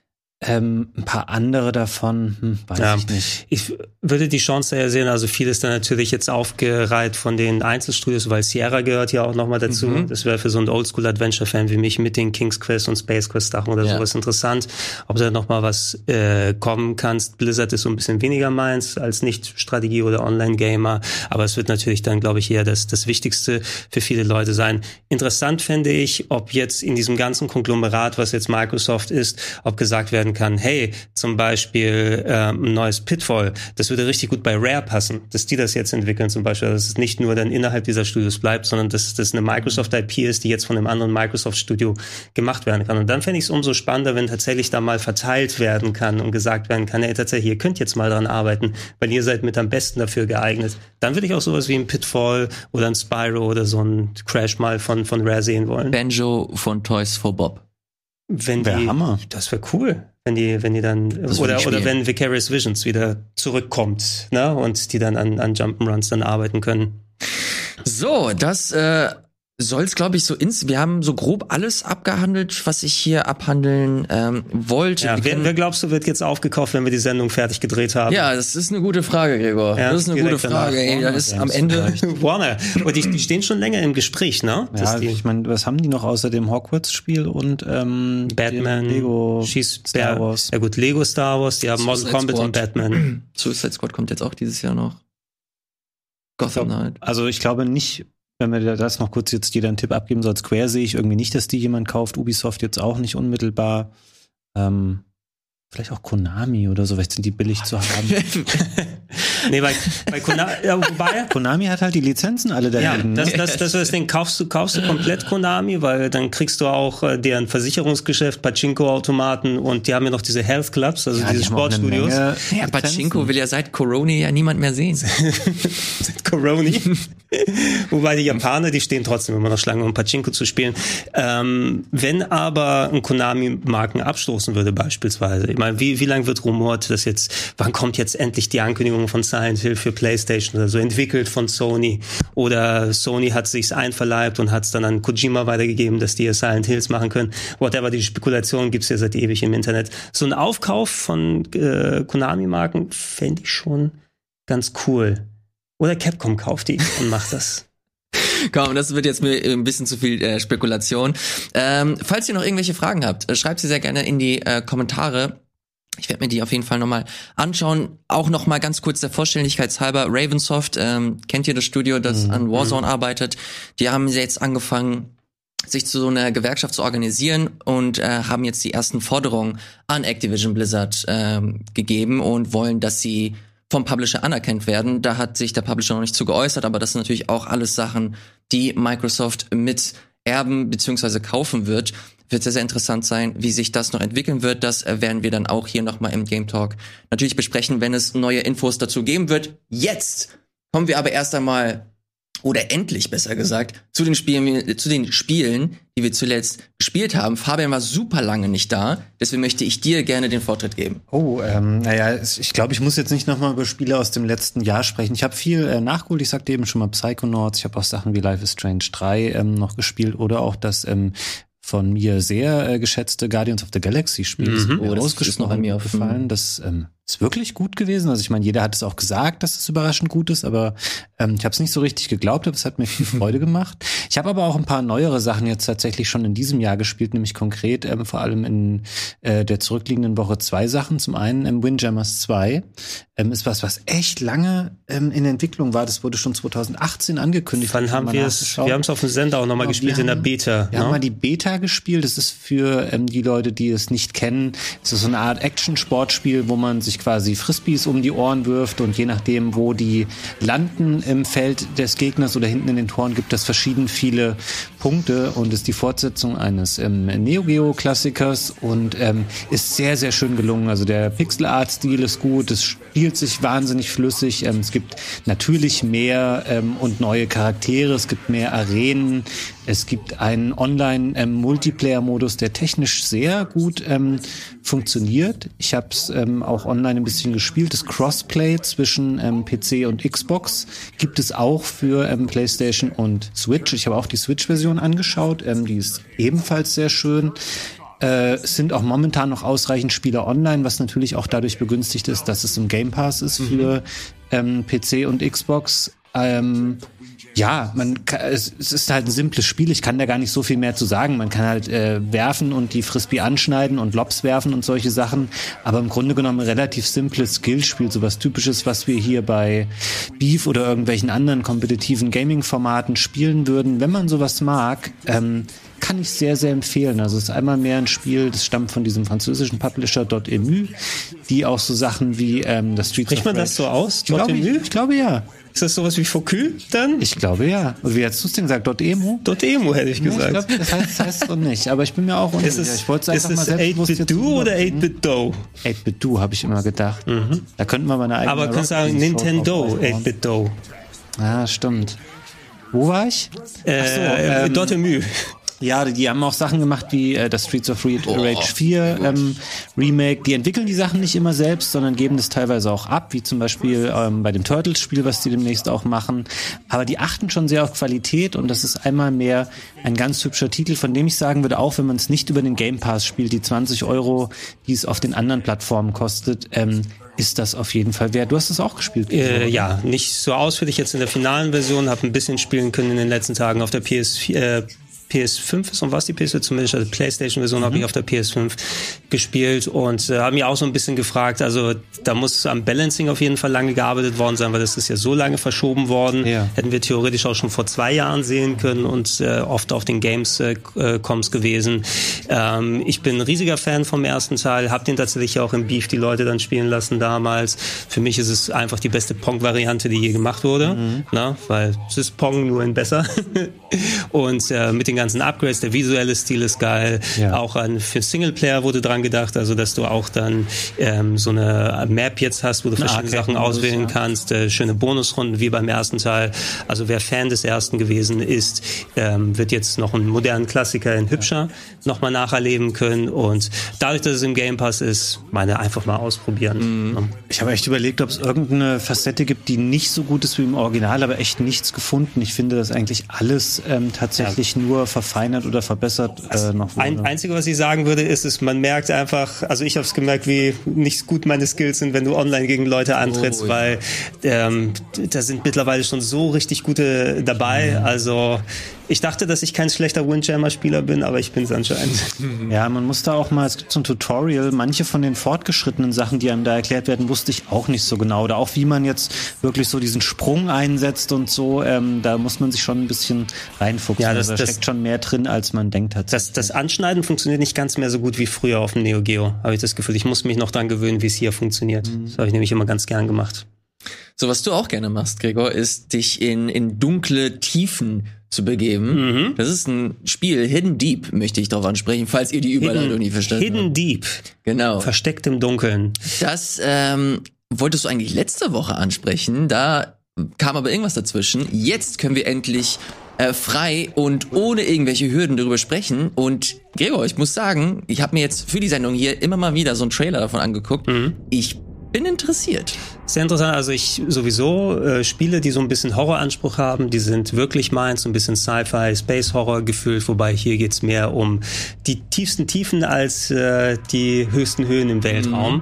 Ähm, ein paar andere davon, hm, weiß Ja. ich nicht. Ich würde die Chance daher sehen, also viel ist dann natürlich jetzt aufgereiht von den Einzelstudios, weil Sierra gehört ja auch nochmal dazu. Mhm. Das wäre für so einen Oldschool-Adventure-Fan wie mich mit den King's Quest und Space Quest-Sachen oder Ja. sowas interessant. Ob da nochmal was äh, kommen kannst. Blizzard ist so ein bisschen weniger meins als Nicht-Strategie- oder Online-Gamer, aber es wird natürlich dann, glaube ich, eher das, das Wichtigste für viele Leute sein. Interessant fände ich, ob jetzt in diesem ganzen Konglomerat, was jetzt Microsoft ist, ob gesagt werden kann, hey, zum Beispiel ähm, ein neues Pitfall, das würde richtig gut bei Rare passen, dass die das jetzt entwickeln zum Beispiel, dass es nicht nur dann innerhalb dieser Studios bleibt, sondern dass das eine Microsoft-I P ist, die jetzt von einem anderen Microsoft-Studio gemacht werden kann. Und dann fände ich es umso spannender, wenn tatsächlich da mal verteilt werden kann und gesagt werden kann, hey, tatsächlich, ihr könnt jetzt mal dran arbeiten, weil ihr seid mit am besten dafür geeignet. Dann würde ich auch sowas wie ein Pitfall oder ein Spyro oder so ein Crash mal von, von Rare sehen wollen. Banjo von Toys for Bob. Wenn Wär die, Hammer. Das wäre cool, wenn die, wenn die dann Das oder würd ich oder spielen. wenn Vicarious Visions wieder zurückkommt, ne, und die dann an an Jump'n'Runs dann arbeiten können. So, das äh, soll's, glaube ich, so ins. Wir haben so grob alles abgehandelt, was ich hier abhandeln ähm, wollte. Ja, Wir wer, können- wer glaubst du wird jetzt aufgekauft, wenn wir die Sendung fertig gedreht haben? ja, das ist eine gute Frage, Gregor. Ja, das ist eine gute direkt danach. Frage. Ey, da ist am Ende. Warner. Und die, die stehen schon länger im Gespräch, ne? Dass Ja, die ich meine, was haben die noch außer dem Hogwarts-Spiel und ähm, Batman, dem Lego Schieß, Star Wars? Ja gut, Lego Star Wars, die haben Mortal Suicide Kombat Squad. und Batman. Suicide Squad kommt jetzt auch dieses Jahr noch. Gotham Knight. Also ich glaube nicht, wenn wir das noch kurz jetzt jeder einen Tipp abgeben soll, Square sehe ich irgendwie nicht, dass die jemand kauft. Ubisoft jetzt auch nicht unmittelbar. Ähm, vielleicht auch Konami oder so, vielleicht sind die billig zu haben. Nee, bei, bei Konami, ja, wobei, Konami hat halt die Lizenzen alle da ja, liegen. das, das, das ist das Ding. Kaufst du, kaufst du komplett Konami, weil dann kriegst du auch äh, deren Versicherungsgeschäft, Pachinko-Automaten und die haben ja noch diese Health Clubs, also Ja, diese die haben auch eine Sportstudios. Menge Ja, Pachinko Lizenzen. will ja seit Corona ja niemand mehr sehen. Coroni. Wobei die Japaner, die stehen trotzdem immer noch Schlange, um Pachinko zu spielen. Ähm, wenn aber ein Konami-Marken abstoßen würde beispielsweise, ich meine, wie, wie lange wird rumort, dass jetzt, wann kommt jetzt endlich die Ankündigung von Silent Hill für PlayStation oder so, entwickelt von Sony, oder Sony hat sich's einverleibt und hat es dann an Kojima weitergegeben, dass die ihr Silent Hills machen können. Whatever, die Spekulation gibt's ja seit ewig im Internet. So ein Aufkauf von äh, Konami-Marken fände ich schon ganz cool. Oder Capcom kauft die und macht das. Komm, das wird jetzt mir ein bisschen zu viel äh, Spekulation. Ähm, falls ihr noch irgendwelche Fragen habt, äh, schreibt sie sehr gerne in die äh, Kommentare. Ich werde mir die auf jeden Fall nochmal anschauen. Auch nochmal ganz kurz der Vollständigkeit halber. Ravensoft, ähm, kennt ihr das Studio, das Mhm. an Warzone arbeitet? Die haben jetzt angefangen, sich zu so einer Gewerkschaft zu organisieren und äh, haben jetzt die ersten Forderungen an Activision Blizzard ähm, gegeben und wollen, dass sie vom Publisher anerkannt werden. Da hat sich der Publisher noch nicht zu geäußert, aber das sind natürlich auch alles Sachen, die Microsoft mit erben bzw. kaufen wird. Wird sehr, sehr interessant sein, wie sich das noch entwickeln wird. Das äh, werden wir dann auch hier nochmal im Game Talk natürlich besprechen, wenn es neue Infos dazu geben wird. Jetzt kommen wir aber erst einmal, oder endlich besser gesagt, zu den Spielen, zu den Spielen, die wir zuletzt gespielt haben. Fabian war super lange nicht da, deswegen möchte ich dir gerne den Vortritt geben. Oh, ähm, naja, es- ich glaube, ich muss jetzt nicht nochmal über Spiele aus dem letzten Jahr sprechen. Ich habe viel äh, nachgeholt. Ich sagte eben schon mal Psychonauts. Ich habe auch Sachen wie Life is Strange drei ähm, noch gespielt oder auch das ähm, von mir sehr äh, geschätzte Guardians of the Galaxy Spiel. Mhm. ist mir Oh, das ist ausgesprochen noch bei mir auf dem- gefallen. Das ähm, ist wirklich gut gewesen. Also ich meine, jeder hat es auch gesagt, dass es überraschend gut ist, aber ähm, ich habe es nicht so richtig geglaubt, aber es hat mir viel Freude gemacht. Ich habe aber auch ein paar neuere Sachen jetzt tatsächlich schon in diesem Jahr gespielt, nämlich konkret ähm, vor allem in äh, der zurückliegenden Woche zwei Sachen. Zum einen ähm, Windjammers zwei ähm, ist was, was echt lange ähm, in Entwicklung war. Das wurde schon zwanzig achtzehn angekündigt. Wann haben wir es? Wir haben es auf dem Sender auch nochmal gespielt, in der Beta. Wir haben mal die Beta gespielt. Das ist für ähm, die Leute, die es nicht kennen, es ist so eine Art Action-Sportspiel, wo man sich quasi Frisbees um die Ohren wirft und je nachdem, wo die landen im Feld des Gegners oder hinten in den Toren, gibt es verschieden viele Punkte und ist die Fortsetzung eines ähm, Neo Geo Klassikers und ähm, ist sehr, sehr schön gelungen. Also der Pixel-Art-Stil ist gut, es spielt sich wahnsinnig flüssig, ähm, es gibt natürlich mehr ähm, und neue Charaktere, es gibt mehr Arenen, es gibt einen Online-Multiplayer-Modus, der technisch sehr gut ähm, funktioniert. Ich habe es ähm, auch online ein bisschen gespielt. Das Crossplay zwischen ähm, P C und Xbox gibt es auch für ähm, PlayStation und Switch. Ich habe auch die Switch-Version angeschaut. Ähm, die ist ebenfalls sehr schön. Äh, es sind auch momentan noch ausreichend Spieler online, was natürlich auch dadurch begünstigt ist, dass es im Game Pass ist für ähm, P C und Xbox. Ähm, Ja, man kann, es, es ist halt ein simples Spiel. Ich kann da gar nicht so viel mehr zu sagen. Man kann halt äh, werfen und die Frisbee anschneiden und Lobs werfen und solche Sachen. Aber im Grunde genommen ein relativ simples Skillspiel, so was Typisches, was wir hier bei Beef oder irgendwelchen anderen kompetitiven Gaming-Formaten spielen würden. Wenn man sowas mag, ähm, kann ich sehr, sehr empfehlen. Also es ist einmal mehr ein Spiel, das stammt von diesem französischen Publisher .emu, die auch so Sachen wie ähm, das Streets of Rage... Spricht man das so aus? Ich glaube, ich, ich glaube ja. Ist das sowas wie Focus dann? Ich glaube ja. Und wie hast du es denn gesagt? .emu? .emu hätte ich gesagt. Ja, ich glaube, das heißt, das heißt so nicht. Aber ich bin mir auch unsicher. Ist es, ich wollte es einfach ist mal es selbstbewusst eight bit do oder eight bit do? eight bit do habe ich immer gedacht. Mhm. Da könnten wir mal eine eigene... Aber kannst du sagen Nintendo eight bit do. Ah, stimmt. Wo war ich? Äh, Ach so, ähm, .emu. Ja, die haben auch Sachen gemacht wie äh, das Streets of Rage oh. vier ähm, Remake. Die entwickeln die Sachen nicht immer selbst, sondern geben das teilweise auch ab, wie zum Beispiel ähm, bei dem Turtles-Spiel, was die demnächst auch machen. Aber die achten schon sehr auf Qualität und das ist einmal mehr ein ganz hübscher Titel, von dem ich sagen würde, auch wenn man es nicht über den Game Pass spielt, die zwanzig Euro, die es auf den anderen Plattformen kostet, ähm, ist das auf jeden Fall wert. Du hast es auch gespielt. Äh, ja, nicht so ausführlich jetzt in der finalen Version, habe ein bisschen spielen können in den letzten Tagen auf der P S vier, äh, P S fünf ist und was die P S vier zumindest, also PlayStation-Version mhm. habe ich auf der P S fünf gespielt und äh, habe mich auch so ein bisschen gefragt, also da muss am Balancing auf jeden Fall lange gearbeitet worden sein, weil das ist ja so lange verschoben worden. Ja. Hätten wir theoretisch auch schon vor zwei Jahren sehen können und äh, oft auf den Games-Coms äh, gewesen. Ähm, ich bin ein riesiger Fan vom ersten Teil, habe den tatsächlich auch im Beef die Leute dann spielen lassen damals. Für mich ist es einfach die beste Pong-Variante, die je gemacht wurde, mhm. na, weil es ist Pong nur in besser. Und äh, mit den ganzen Upgrades, der visuelle Stil ist geil. Ja. Auch an, für Singleplayer wurde dran gedacht, also dass du auch dann ähm, so eine Map jetzt hast, wo du eine verschiedene Sachen auswählen ja. kannst, äh, schöne Bonusrunden wie beim ersten Teil. Also wer Fan des ersten gewesen ist, ähm, wird jetzt noch einen modernen Klassiker in hübscher ja. nochmal nacherleben können und dadurch, dass es im Game Pass ist, meine einfach mal ausprobieren. Mhm. Ich habe echt überlegt, ob es irgendeine Facette gibt, die nicht so gut ist wie im Original, aber echt nichts gefunden. Ich finde, dass eigentlich alles ähm, tatsächlich ja. nur verfeinert oder verbessert äh, noch wurde. Ein, Einzige, was ich sagen würde, ist, ist man merkt einfach, also ich habe es gemerkt, wie nicht gut meine Skills sind, wenn du online gegen Leute antrittst, oh, ja. weil ähm, da sind mittlerweile schon so richtig gute dabei, mhm. also ich dachte, dass ich kein schlechter Windjammer-Spieler bin, aber ich bin es anscheinend. Ja, man muss da auch mal, es gibt so ein Tutorial, manche von den fortgeschrittenen Sachen, die einem da erklärt werden, wusste ich auch nicht so genau. Oder auch wie man jetzt wirklich so diesen Sprung einsetzt und so, ähm, da muss man sich schon ein bisschen reinfuchsen. Ja, das, also da das, steckt schon mehr drin, als man denkt hat. Das, das Anschneiden funktioniert nicht ganz mehr so gut wie früher auf dem Neo Geo, habe ich das Gefühl. Ich muss mich noch dran gewöhnen, wie es hier funktioniert. Mhm. Das habe ich nämlich immer ganz gern gemacht. So, was du auch gerne machst, Gregor, ist dich in, in dunkle Tiefen zu begeben. Mhm. Das ist ein Spiel, Hidden Deep, möchte ich darauf ansprechen, falls ihr die Überleitung nicht verstanden habt. Hidden Deep. Genau. Versteckt im Dunkeln. Das ähm, wolltest du eigentlich letzte Woche ansprechen, da kam aber irgendwas dazwischen. Jetzt können wir endlich äh, frei und ohne irgendwelche Hürden darüber sprechen. Und Gregor, ich muss sagen, ich habe mir jetzt für die Sendung hier immer mal wieder so einen Trailer davon angeguckt. Mhm. Ich bin interessiert. Sehr interessant. Also ich sowieso äh, Spiele, die so ein bisschen Horroranspruch haben, die sind wirklich meins, so ein bisschen Sci-Fi, Space-Horror gefühlt, wobei hier geht's mehr um die tiefsten Tiefen als äh, die höchsten Höhen im Weltraum. Mhm.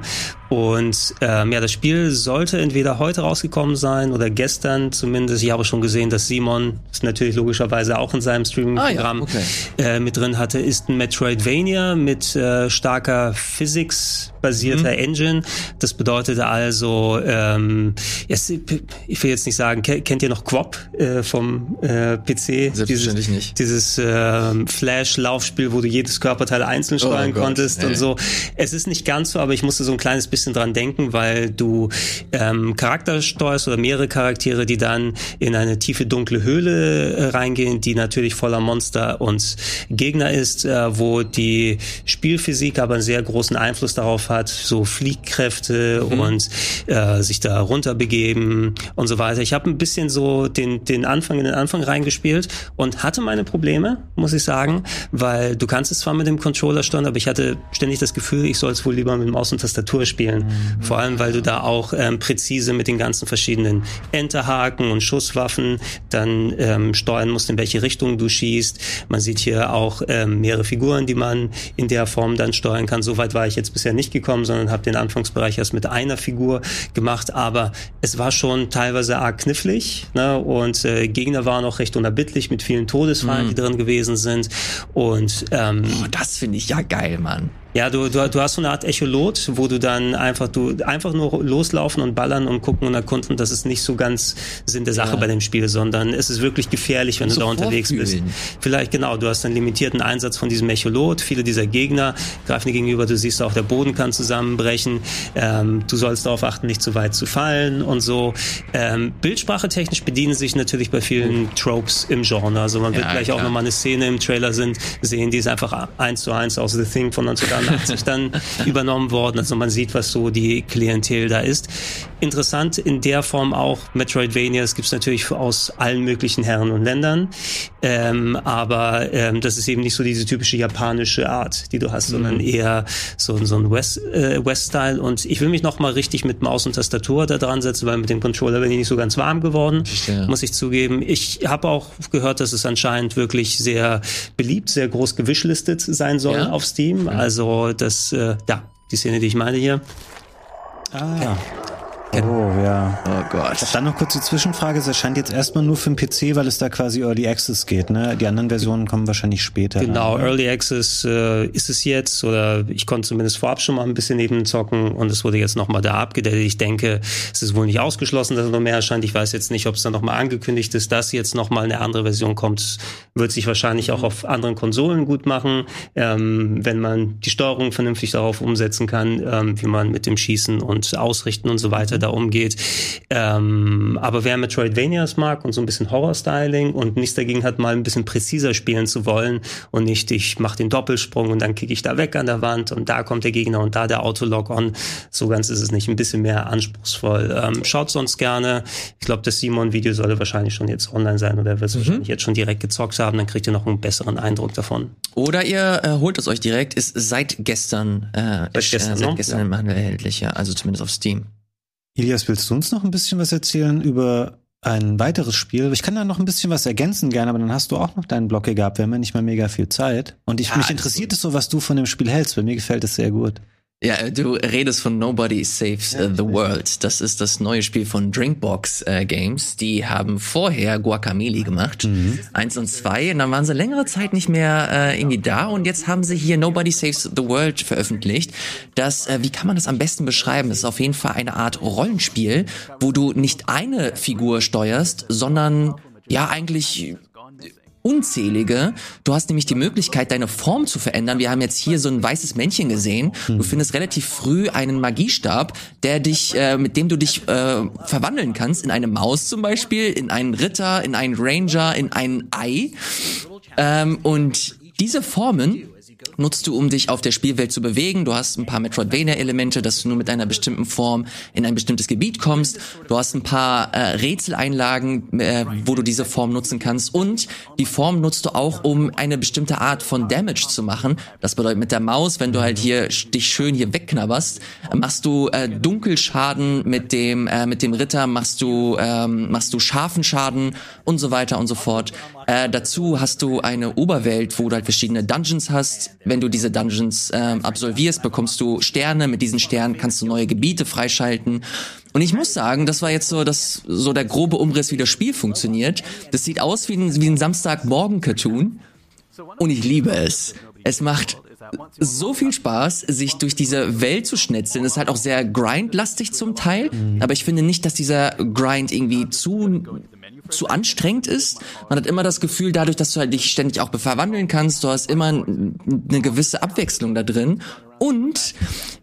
Und ähm, ja, das Spiel sollte entweder heute rausgekommen sein oder gestern zumindest. Ich habe schon gesehen, dass Simon das natürlich logischerweise auch in seinem Streaming-Programm ah, ja, okay. äh, mit drin hatte. Ist ein Metroidvania mit äh, starker Physics-basierter mhm. Engine. Das bedeutet also, ähm, jetzt, ich will jetzt nicht sagen, kennt ihr noch Quop äh, vom äh, P C? Selbstverständlich dieses, nicht. Dieses äh, Flash-Laufspiel, wo du jedes Körperteil einzeln steuern oh konntest Gott, und so. Es ist nicht ganz so, aber ich musste so ein kleines bisschen dran denken, weil du ähm, Charakter steuerst oder mehrere Charaktere, die dann in eine tiefe, dunkle Höhle äh, reingehen, die natürlich voller Monster und Gegner ist, äh, wo die Spielphysik aber einen sehr großen Einfluss darauf hat, so Fliehkräfte mhm. und äh, sich da runterbegeben und so weiter. Ich habe ein bisschen so den, den Anfang in den Anfang reingespielt und hatte meine Probleme, muss ich sagen, weil du kannst es zwar mit dem Controller steuern, aber ich hatte ständig das Gefühl, ich soll es wohl lieber mit Maus und Tastatur spielen. Mhm. Vor allem, weil du da auch ähm, präzise mit den ganzen verschiedenen Enterhaken und Schusswaffen dann ähm, steuern musst, in welche Richtung du schießt. Man sieht hier auch ähm, mehrere Figuren, die man in der Form dann steuern kann. So weit war ich jetzt bisher nicht gekommen, sondern habe den Anfangsbereich erst mit einer Figur gemacht. Aber es war schon teilweise arg knifflig, ne? Und äh, Gegner waren auch recht unerbittlich mit vielen Todesfallen, mhm. die drin gewesen sind. Und ähm, oh, das finde ich ja geil, Mann. Ja, du, du, du hast so eine Art Echolot, wo du dann einfach, du, einfach nur loslaufen und ballern und gucken und erkunden. Das ist nicht so ganz Sinn der Sache ja. bei dem Spiel, sondern es ist wirklich gefährlich, wenn du, du da unterwegs vorfühlen. bist. Vielleicht, genau, du hast einen limitierten Einsatz von diesem Echolot. Viele dieser Gegner greifen dir gegenüber. Du siehst auch, der Boden kann zusammenbrechen. Ähm, du sollst darauf achten, nicht zu weit zu fallen und so. Ähm, Bildsprache technisch bedienen sich natürlich bei vielen Tropes im Genre. Also man wird ja, gleich klar. auch nochmal eine Szene im Trailer sind, sehen, die ist einfach eins zu eins aus The Thing von neunzehnhundertachtzig dann übernommen worden. Also man sieht, was so die Klientel da ist. Interessant in der Form auch Metroidvanias gibt es natürlich aus allen möglichen Herren und Ländern. Ähm, aber ähm, das ist eben nicht so diese typische japanische Art, die du hast, mhm. sondern eher so, so ein West, äh, West-Style. Und ich will mich noch mal richtig mit Maus und Tastatur da dran setzen, weil mit dem Controller bin ich nicht so ganz warm geworden, ja. muss ich zugeben. Ich habe auch gehört, dass es anscheinend wirklich sehr beliebt, sehr groß gewishlistet sein soll ja. auf Steam. Ja. Also das, äh, ja, die Szene, die ich meine hier. Ah, ja. Oh, ja. Oh Gott. Dann noch kurz die Zwischenfrage. Es erscheint jetzt erstmal nur für den P C, weil es da quasi Early Access geht, ne? Die anderen Versionen kommen wahrscheinlich später. Genau, ne? Early Access äh, ist es jetzt, oder ich konnte zumindest vorab schon mal ein bisschen neben zocken und es wurde jetzt nochmal da abgedatet. Ich denke, es ist wohl nicht ausgeschlossen, dass es noch mehr erscheint. Ich weiß jetzt nicht, ob es dann nochmal angekündigt ist, dass jetzt nochmal eine andere Version kommt. Wird sich wahrscheinlich auch auf anderen Konsolen gut machen, ähm, wenn man die Steuerung vernünftig darauf umsetzen kann, ähm, wie man mit dem Schießen und Ausrichten und so weiter da umgeht. Ähm, aber wer Metroidvanias mag und so ein bisschen Horror-Styling und nichts dagegen hat, mal ein bisschen präziser spielen zu wollen und nicht, ich mache den Doppelsprung und dann kicke ich da weg an der Wand und da kommt der Gegner und da der Auto-Lock-on. So ganz ist es nicht. Ein bisschen mehr anspruchsvoll. Ähm, schaut sonst gerne. Ich glaube, das Simon-Video sollte wahrscheinlich schon jetzt online sein oder wird es mhm. wahrscheinlich jetzt schon direkt gezockt haben. Dann kriegt ihr noch einen besseren Eindruck davon. Oder ihr äh, holt es euch direkt. Ist seit gestern, äh, seit gestern, äh, seit gestern ja. im Handel erhältlich, ja. Also zumindest auf Steam. Elias, willst du uns noch ein bisschen was erzählen über ein weiteres Spiel? Ich kann da noch ein bisschen was ergänzen gerne, aber dann hast du auch noch deinen Blog hier gehabt. Wir haben ja nicht mal mega viel Zeit. Und ich, ja, mich interessiert es so, was du von dem Spiel hältst. Bei mir gefällt es sehr gut. Ja, du redest von Nobody Saves uh, the World. Das ist das neue Spiel von Drinkbox äh, Games. Die haben vorher Guacamelee gemacht. Mhm. Eins und zwei. Und dann waren sie längere Zeit nicht mehr äh, irgendwie da. Und jetzt haben sie hier Nobody Saves the World veröffentlicht. Das, äh, wie kann man das am besten beschreiben? Das ist auf jeden Fall eine Art Rollenspiel, wo du nicht eine Figur steuerst, sondern ja eigentlich unzählige. Du hast nämlich die Möglichkeit, deine Form zu verändern. Wir haben jetzt hier so ein weißes Männchen gesehen. Du findest relativ früh einen Magiestab, der dich, äh, mit dem du dich äh, verwandeln kannst in eine Maus zum Beispiel, in einen Ritter, in einen Ranger, in ein Ei. Ähm, und diese Formen nutzt du, um dich auf der Spielwelt zu bewegen. Du hast ein paar Metroidvania-Elemente, dass du nur mit einer bestimmten Form in ein bestimmtes Gebiet kommst. Du hast ein paar äh, Rätseleinlagen, äh, wo du diese Form nutzen kannst. Und die Form nutzt du auch, um eine bestimmte Art von Damage zu machen. Das bedeutet, mit der Maus, wenn du halt hier dich schön hier wegknabberst, machst du äh, Dunkelschaden, mit dem äh, mit dem Ritter machst du ähm, machst du scharfen Schaden und so weiter und so fort. Äh, dazu hast du eine Oberwelt, wo du halt verschiedene Dungeons hast. Wenn du diese Dungeons ähm, absolvierst, bekommst du Sterne. Mit diesen Sternen kannst du neue Gebiete freischalten. Und ich muss sagen, das war jetzt so das so der grobe Umriss, wie das Spiel funktioniert. Das sieht aus wie ein, wie ein Samstagmorgen-Cartoon. Und ich liebe es. Es macht so viel Spaß, sich durch diese Welt zu schnetzeln. Es ist halt auch sehr grindlastig zum Teil, mhm. aber ich finde nicht, dass dieser Grind irgendwie zu zu anstrengend ist. Man hat immer das Gefühl, dadurch, dass du halt dich ständig auch verwandeln kannst, du hast immer eine gewisse Abwechslung da drin und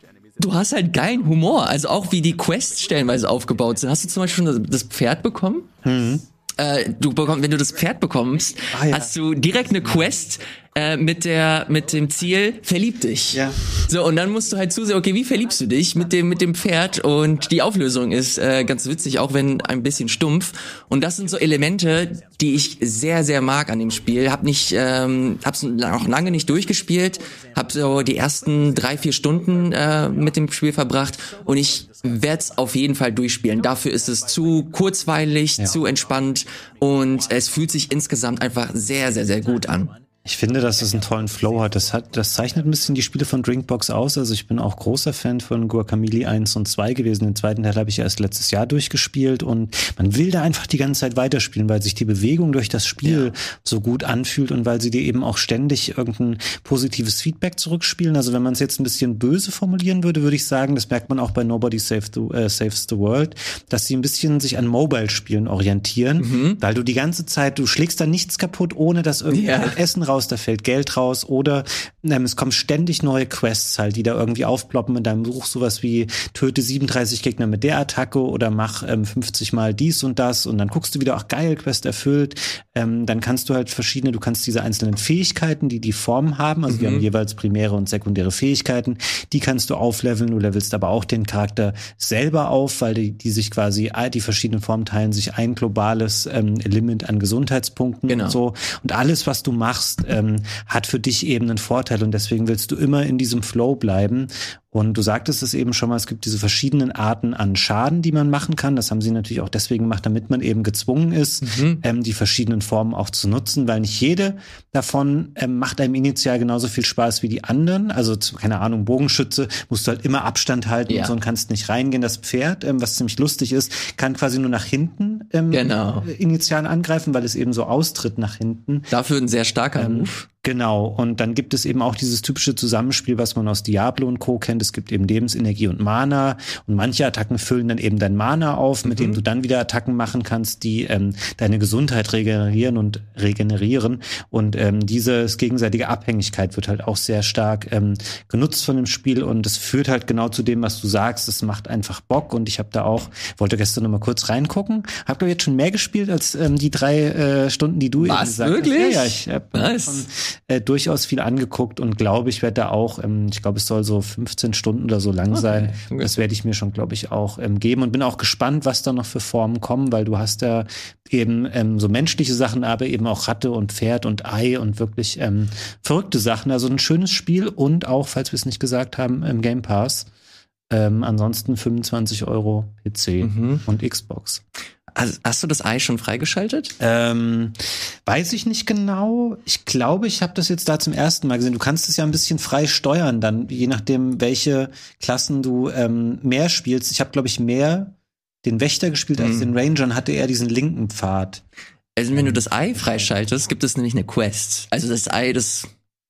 du hast halt geilen Humor. Also auch wie die Quests stellenweise aufgebaut sind. Hast du zum Beispiel schon das Pferd bekommen? Mhm. Äh, du bekommst, wenn du das Pferd bekommst, ah, ja. hast du direkt eine Quest äh, mit der mit dem Ziel verlieb dich. Ja. So, und dann musst du halt zusehen, okay, wie verliebst du dich mit dem mit dem Pferd, und die Auflösung ist äh, ganz witzig, auch wenn ein bisschen stumpf, und das sind so Elemente, die ich sehr sehr mag an dem Spiel. Hab nicht ähm, hab's auch lange nicht durchgespielt, hab so die ersten drei, vier Stunden äh, mit dem Spiel verbracht, und ich werde es auf jeden Fall durchspielen. Dafür ist es zu kurzweilig, ja. zu entspannt, und es fühlt sich insgesamt einfach sehr, sehr, sehr gut an. Ich finde, dass es einen tollen Flow hat. Das hat, das zeichnet ein bisschen die Spiele von Drinkbox aus. Also ich bin auch großer Fan von Guacamelee eins und zwei gewesen. Den zweiten Teil habe ich erst letztes Jahr durchgespielt, und man will da einfach die ganze Zeit weiterspielen, weil sich die Bewegung durch das Spiel ja. so gut anfühlt und weil sie dir eben auch ständig irgendein positives Feedback zurückspielen. Also wenn man es jetzt ein bisschen böse formulieren würde, würde ich sagen, das merkt man auch bei Nobody Save the, äh, Saves the World, dass sie ein bisschen sich an Mobile-Spielen orientieren, mhm. weil du die ganze Zeit, du schlägst da nichts kaputt, ohne dass irgendwie ja. Essen raus, da fällt Geld raus, oder ähm, es kommen ständig neue Quests halt, die da irgendwie aufploppen in deinem Buch, sowas wie töte siebenunddreißig Gegner mit der Attacke oder mach ähm, fünfzig mal dies und das, und dann guckst du wieder, ach geil, Quest erfüllt, ähm, dann kannst du halt verschiedene, du kannst diese einzelnen Fähigkeiten, die die Formen haben, also mhm. die haben jeweils primäre und sekundäre Fähigkeiten, die kannst du aufleveln, du levelst aber auch den Charakter selber auf, weil die, die sich quasi, die verschiedenen Formen teilen sich ein globales ähm, Limit an Gesundheitspunkten genau. und so, und alles, was du machst, ähm, hat für dich eben einen Vorteil, und deswegen willst du immer in diesem Flow bleiben. Und du sagtest es eben schon mal, es gibt diese verschiedenen Arten an Schaden, die man machen kann. Das haben sie natürlich auch deswegen gemacht, damit man eben gezwungen ist, mhm. ähm, die verschiedenen Formen auch zu nutzen, weil nicht jede davon ähm, macht einem initial genauso viel Spaß wie die anderen. Also, keine Ahnung, Bogenschütze musst du halt immer Abstand halten ja. und so, und kannst nicht reingehen. Das Pferd, ähm, was ziemlich lustig ist, kann quasi nur nach hinten ähm, genau. initial angreifen, weil es eben so austritt nach hinten. Dafür ein sehr starker ähm, Move. Genau, und dann gibt es eben auch dieses typische Zusammenspiel, was man aus Diablo und Co. kennt. Es gibt eben Lebensenergie und Mana, und manche Attacken füllen dann eben dein Mana auf, mit mhm. dem du dann wieder Attacken machen kannst, die ähm, deine Gesundheit regenerieren und regenerieren. Und ähm, diese gegenseitige Abhängigkeit wird halt auch sehr stark ähm, genutzt von dem Spiel, und es führt halt genau zu dem, was du sagst. Es macht einfach Bock, und ich habe da auch, wollte gestern noch mal kurz reingucken, habe glaube ich jetzt schon mehr gespielt als ähm, die drei äh, Stunden, die du was, eben gesagt wirklich? hast. Ja, ja, ich habe nice. schon Äh, durchaus viel angeguckt, und glaube, ich werde da auch, ähm, ich glaube, es soll so fünfzehn Stunden oder so lang okay. sein. Okay. Das werde ich mir schon, glaube ich, auch ähm, geben, und bin auch gespannt, was da noch für Formen kommen, weil du hast ja eben ähm, so menschliche Sachen, aber eben auch Ratte und Pferd und Ei und wirklich ähm, verrückte Sachen. Also ein schönes Spiel, und auch, falls wir es nicht gesagt haben, im Game Pass. Ähm, ansonsten fünfundzwanzig Euro P C mhm. und Xbox. Also, hast du das Ei schon freigeschaltet? Ähm, weiß ich nicht genau. Ich glaube, ich habe das jetzt da zum ersten Mal gesehen. Du kannst es ja ein bisschen frei steuern dann, je nachdem, welche Klassen du ähm, mehr spielst. Ich habe, glaube ich, mehr den Wächter gespielt als hm. den Ranger, und hatte eher diesen linken Pfad. Also wenn du das Ei freischaltest, gibt es nämlich eine Quest. Also das Ei, das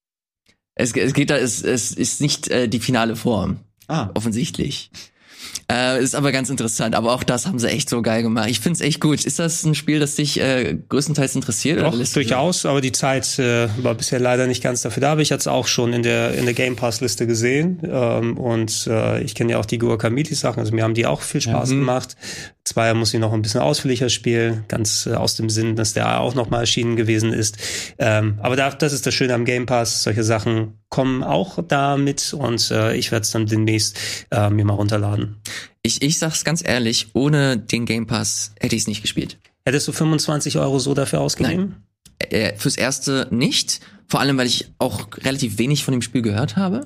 es, es geht da, es, es ist nicht äh, die finale Form. Ah. Offensichtlich. Äh, ist aber ganz interessant, aber auch das haben sie echt so geil gemacht. Ich find's echt gut. Ist das ein Spiel, das dich äh, größtenteils interessiert? Doch, oder durchaus, aber die Zeit äh, war bisher leider nicht ganz dafür da, aber ich hatte es auch schon in der in der Game Pass Liste gesehen, ähm, und äh, ich kenne ja auch die Guacamelee Sachen, also mir haben die auch viel Spaß mhm. gemacht. Zweier muss ich noch ein bisschen ausführlicher spielen, ganz äh, aus dem Sinn, dass der auch noch mal erschienen gewesen ist. Ähm, aber da, das ist das Schöne am Game Pass. Solche Sachen kommen auch da mit und äh, ich werde es dann demnächst äh, mir mal runterladen. Ich, ich sag's ganz ehrlich, ohne den Game Pass hätte ich es nicht gespielt. Hättest du fünfundzwanzig Euro so dafür ausgegeben? Nein. Äh, fürs Erste nicht. Vor allem, weil ich auch relativ wenig von dem Spiel gehört habe.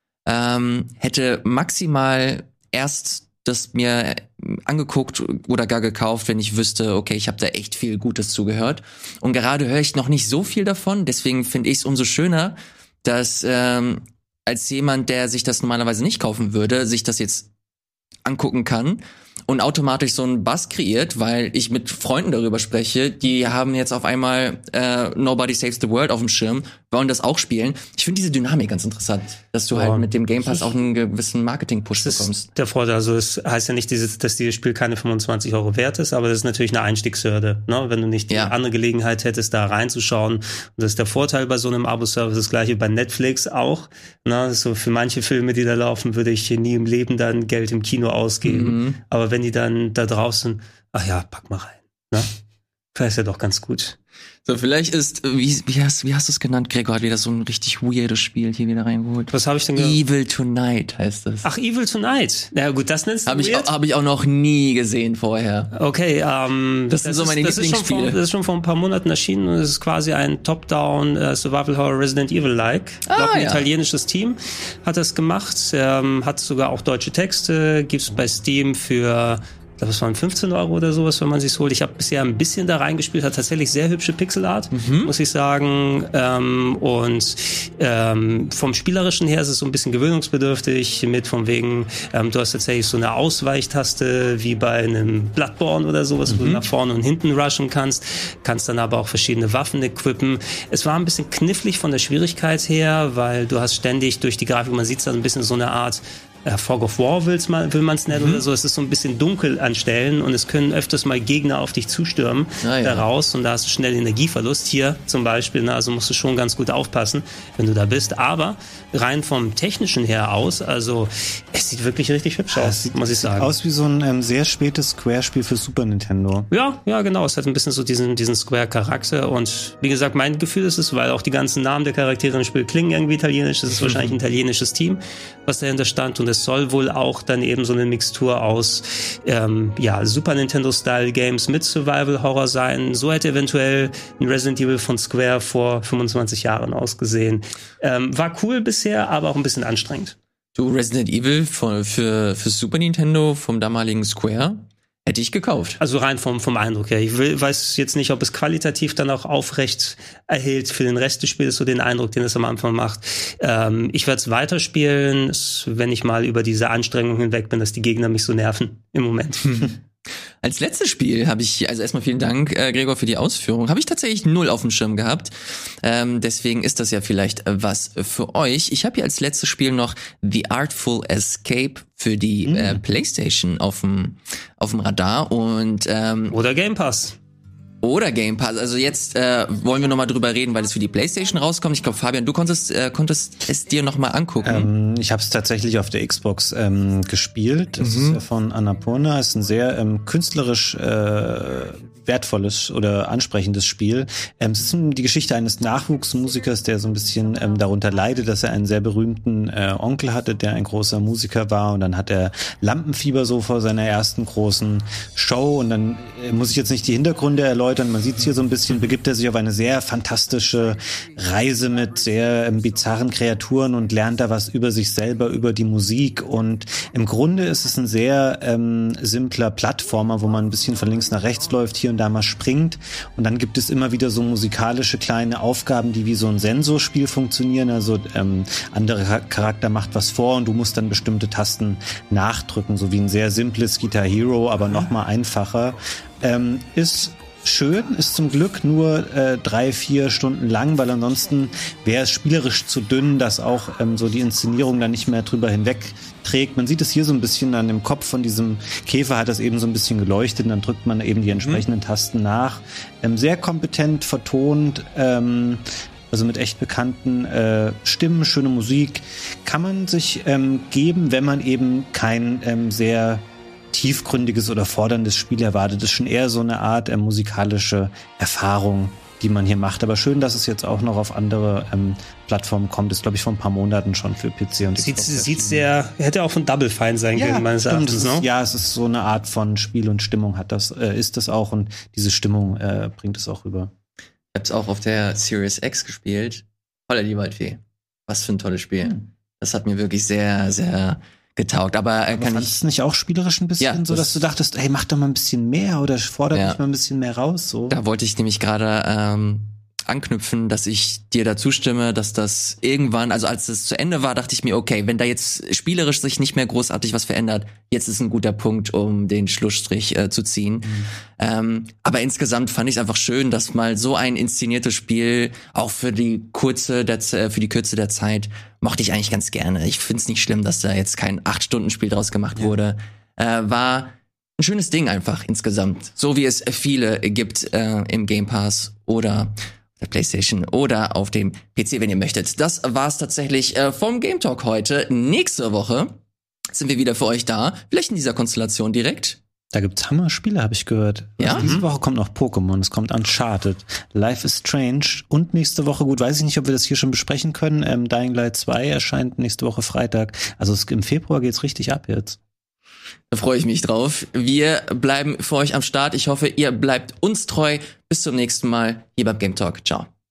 Ähm, hätte maximal erst das mir angeguckt oder gar gekauft, wenn ich wüsste, okay, ich habe da echt viel Gutes zugehört. Und gerade höre ich noch nicht so viel davon, deswegen finde ich es umso schöner, dass ähm, als jemand, der sich das normalerweise nicht kaufen würde, sich das jetzt angucken kann und automatisch so einen Buzz kreiert, weil ich mit Freunden darüber spreche, die haben jetzt auf einmal äh, Nobody Saves the World auf dem Schirm, wollen das auch spielen. Ich finde diese Dynamik ganz interessant, dass du ja. halt mit dem Game Pass auch einen gewissen Marketing-Push das bekommst. Ist der Vorteil, also es heißt ja nicht, dieses, dass dieses Spiel keine fünfundzwanzig Euro wert ist, aber das ist natürlich eine Einstiegshürde, ne? Wenn du nicht die ja. andere Gelegenheit hättest, da reinzuschauen. Und das ist der Vorteil bei so einem Abo-Service, das gleiche bei Netflix auch. Ne? So für manche Filme, die da laufen, würde ich hier nie im Leben dann Geld im Kino ausgeben. Mhm. Aber wenn die dann da draußen, ach ja, pack mal rein. Ne? Das ist ja doch ganz gut. So, vielleicht ist, wie, wie hast, wie hast du es genannt? Gregor hat wieder so ein richtig weirdes Spiel hier wieder reingeholt. Was habe ich denn gesagt? Evil Tonight heißt das. Ach, Evil Tonight. Na ja, gut, das nennst du hab weird? Habe ich auch noch nie gesehen vorher. Okay, ähm. Das, das sind so meine ist, Lieblingsspiele. Das, das ist schon vor ein paar Monaten erschienen und es ist quasi ein Top-Down uh, Survival Horror Resident Evil-like. Ich ah, glaube, ein ja. italienisches Team hat das gemacht, ähm, hat sogar auch deutsche Texte, gibt's bei Steam für das waren fünfzehn Euro oder sowas, wenn man sich's holt. Ich habe bisher ein bisschen da reingespielt, hat tatsächlich sehr hübsche Pixelart, mhm. muss ich sagen. Ähm, und ähm, vom Spielerischen her ist es so ein bisschen gewöhnungsbedürftig, mit von wegen, ähm, du hast tatsächlich so eine Ausweichtaste wie bei einem Bloodborne oder sowas, mhm. wo du nach vorne und hinten rushen kannst, kannst dann aber auch verschiedene Waffen equippen. Es war ein bisschen knifflig von der Schwierigkeit her, weil du hast ständig durch die Grafik, man sieht da ein bisschen so eine Art Ja, Fog of War will's mal, will man es nennen mhm. oder so. Es ist so ein bisschen dunkel an Stellen und es können öfters mal Gegner auf dich zustürmen ah, ja. daraus und da hast du schnell Energieverlust. Hier zum Beispiel, ne, also musst du schon ganz gut aufpassen, wenn du da bist. Aber rein vom Technischen her aus, also es sieht wirklich richtig hübsch ja, aus, sieht, muss ich sagen. Sieht aus wie so ein ähm, sehr spätes Square-Spiel für Super Nintendo. Ja, ja, genau. Es hat ein bisschen so diesen, diesen Square-Charakter und wie gesagt, mein Gefühl ist es, weil auch die ganzen Namen der Charaktere im Spiel klingen irgendwie italienisch. Es ist wahrscheinlich ein italienisches Team, was dahinter stand und es soll wohl auch dann eben so eine Mixtur aus ähm, ja, Super Nintendo-Style-Games mit Survival-Horror sein. So hätte eventuell ein Resident Evil von Square vor fünfundzwanzig Jahren ausgesehen. Ähm, war cool bisher, aber auch ein bisschen anstrengend. Du, Resident Evil für, für, für Super Nintendo vom damaligen Square? Hätte ich gekauft. Also rein vom, vom Eindruck her. Ich will, weiß jetzt nicht, ob es qualitativ dann auch aufrecht erhält für den Rest des Spiels, so den Eindruck, den es am Anfang macht. Ähm, ich werde es weiterspielen, wenn ich mal über diese Anstrengung hinweg bin, dass die Gegner mich so nerven im Moment. Als letztes Spiel habe ich, also erstmal vielen Dank, äh, Gregor, für die Ausführung, habe ich tatsächlich null auf dem Schirm gehabt. Ähm, deswegen ist das ja vielleicht äh, was für euch. Ich habe hier als letztes Spiel noch The Artful Escape für die mhm. äh, PlayStation auf dem auf dem Radar und ähm, oder Game Pass. Oder Game Pass. Also jetzt äh, wollen wir nochmal drüber reden, weil es für die PlayStation rauskommt. Ich glaube, Fabian, du konntest äh, konntest es dir nochmal angucken. Ähm, ich habe es tatsächlich auf der Xbox ähm, gespielt. Das mhm. ist ja von Annapurna. Es ist ein sehr ähm, künstlerisch äh, wertvolles oder ansprechendes Spiel. Ähm, es ist die Geschichte eines Nachwuchsmusikers, der so ein bisschen ähm, darunter leidet, dass er einen sehr berühmten äh, Onkel hatte, der ein großer Musiker war und dann hat er Lampenfieber so vor seiner ersten großen Show und dann äh, muss ich jetzt nicht die Hintergründe erläutern, man sieht es hier so ein bisschen, begibt er sich auf eine sehr fantastische Reise mit sehr ähm, bizarren Kreaturen und lernt da was über sich selber, über die Musik und im Grunde ist es ein sehr ähm, simpler Plattformer, wo man ein bisschen von links nach rechts läuft, hier und da mal springt und dann gibt es immer wieder so musikalische kleine Aufgaben, die wie so ein Sensorspiel funktionieren, also ähm, anderer Charakter macht was vor und du musst dann bestimmte Tasten nachdrücken, so wie ein sehr simples Guitar Hero, aber noch mal einfacher. Ähm, ist schön, ist zum Glück nur äh, drei, vier Stunden lang, weil ansonsten wäre es spielerisch zu dünn, dass auch ähm, so die Inszenierung dann nicht mehr drüber hinweg trägt. Man sieht es hier so ein bisschen an dem Kopf von diesem Käfer, hat das eben so ein bisschen geleuchtet und dann drückt man eben die entsprechenden mhm. Tasten nach. Ähm, sehr kompetent vertont, ähm, also mit echt bekannten äh, Stimmen, schöne Musik, kann man sich ähm, geben, wenn man eben kein ähm, sehr tiefgründiges oder forderndes Spiel erwartet. Es ist schon eher so eine Art äh, musikalische Erfahrung, die man hier macht. Aber schön, dass es jetzt auch noch auf andere ähm, Plattformen kommt. Ist, glaube ich, vor ein paar Monaten schon für P C und Sieht, Xbox. sieht sehr, hätte auch von Double Fine sein ja, können, meines stimmt, Erachtens. es ist, Ne? ja, es ist so eine Art von Spiel und Stimmung hat das, äh, ist das auch und diese Stimmung äh, bringt es auch rüber. Ich hab's auch auf der Series X gespielt. Holla die Waldfee. Was für ein tolles Spiel. Hm. Das hat mir wirklich sehr, sehr getaugt. Aber, äh, Aber kann fandest ich du es nicht auch spielerisch ein bisschen ja, so, dass das du dachtest, ey, mach doch mal ein bisschen mehr oder fordert ja. mich mal ein bisschen mehr raus? So. Da wollte ich nämlich gerade ähm, anknüpfen, dass ich dir dazu stimme, dass das irgendwann, also als es zu Ende war, dachte ich mir, okay, wenn da jetzt spielerisch sich nicht mehr großartig was verändert, jetzt ist ein guter Punkt, um den Schlussstrich äh, zu ziehen. Mhm. Ähm, aber insgesamt fand ich es einfach schön, dass mal so ein inszeniertes Spiel, auch für die kurze, der, für die Kürze der Zeit, mochte ich eigentlich ganz gerne. Ich finde es nicht schlimm, dass da jetzt kein acht-Stunden-Spiel draus gemacht ja. wurde. Äh, war ein schönes Ding einfach insgesamt. So wie es viele gibt äh, im Game Pass oder der PlayStation oder auf dem P C, wenn ihr möchtet. Das war's tatsächlich äh, vom Game Talk heute. Nächste Woche sind wir wieder für euch da. Vielleicht in dieser Konstellation direkt. Da gibt's Hammer-Spiele, habe ich gehört. Ja? Also diese Woche kommt noch Pokémon, es kommt Uncharted, Life is Strange und nächste Woche, gut, weiß ich nicht, ob wir das hier schon besprechen können, ähm, Dying Light zwei erscheint nächste Woche Freitag. Also es, im Februar geht's richtig ab jetzt. Da freue ich mich drauf. Wir bleiben für euch am Start. Ich hoffe, ihr bleibt uns treu. Bis zum nächsten Mal hier beim Game Talk. Ciao.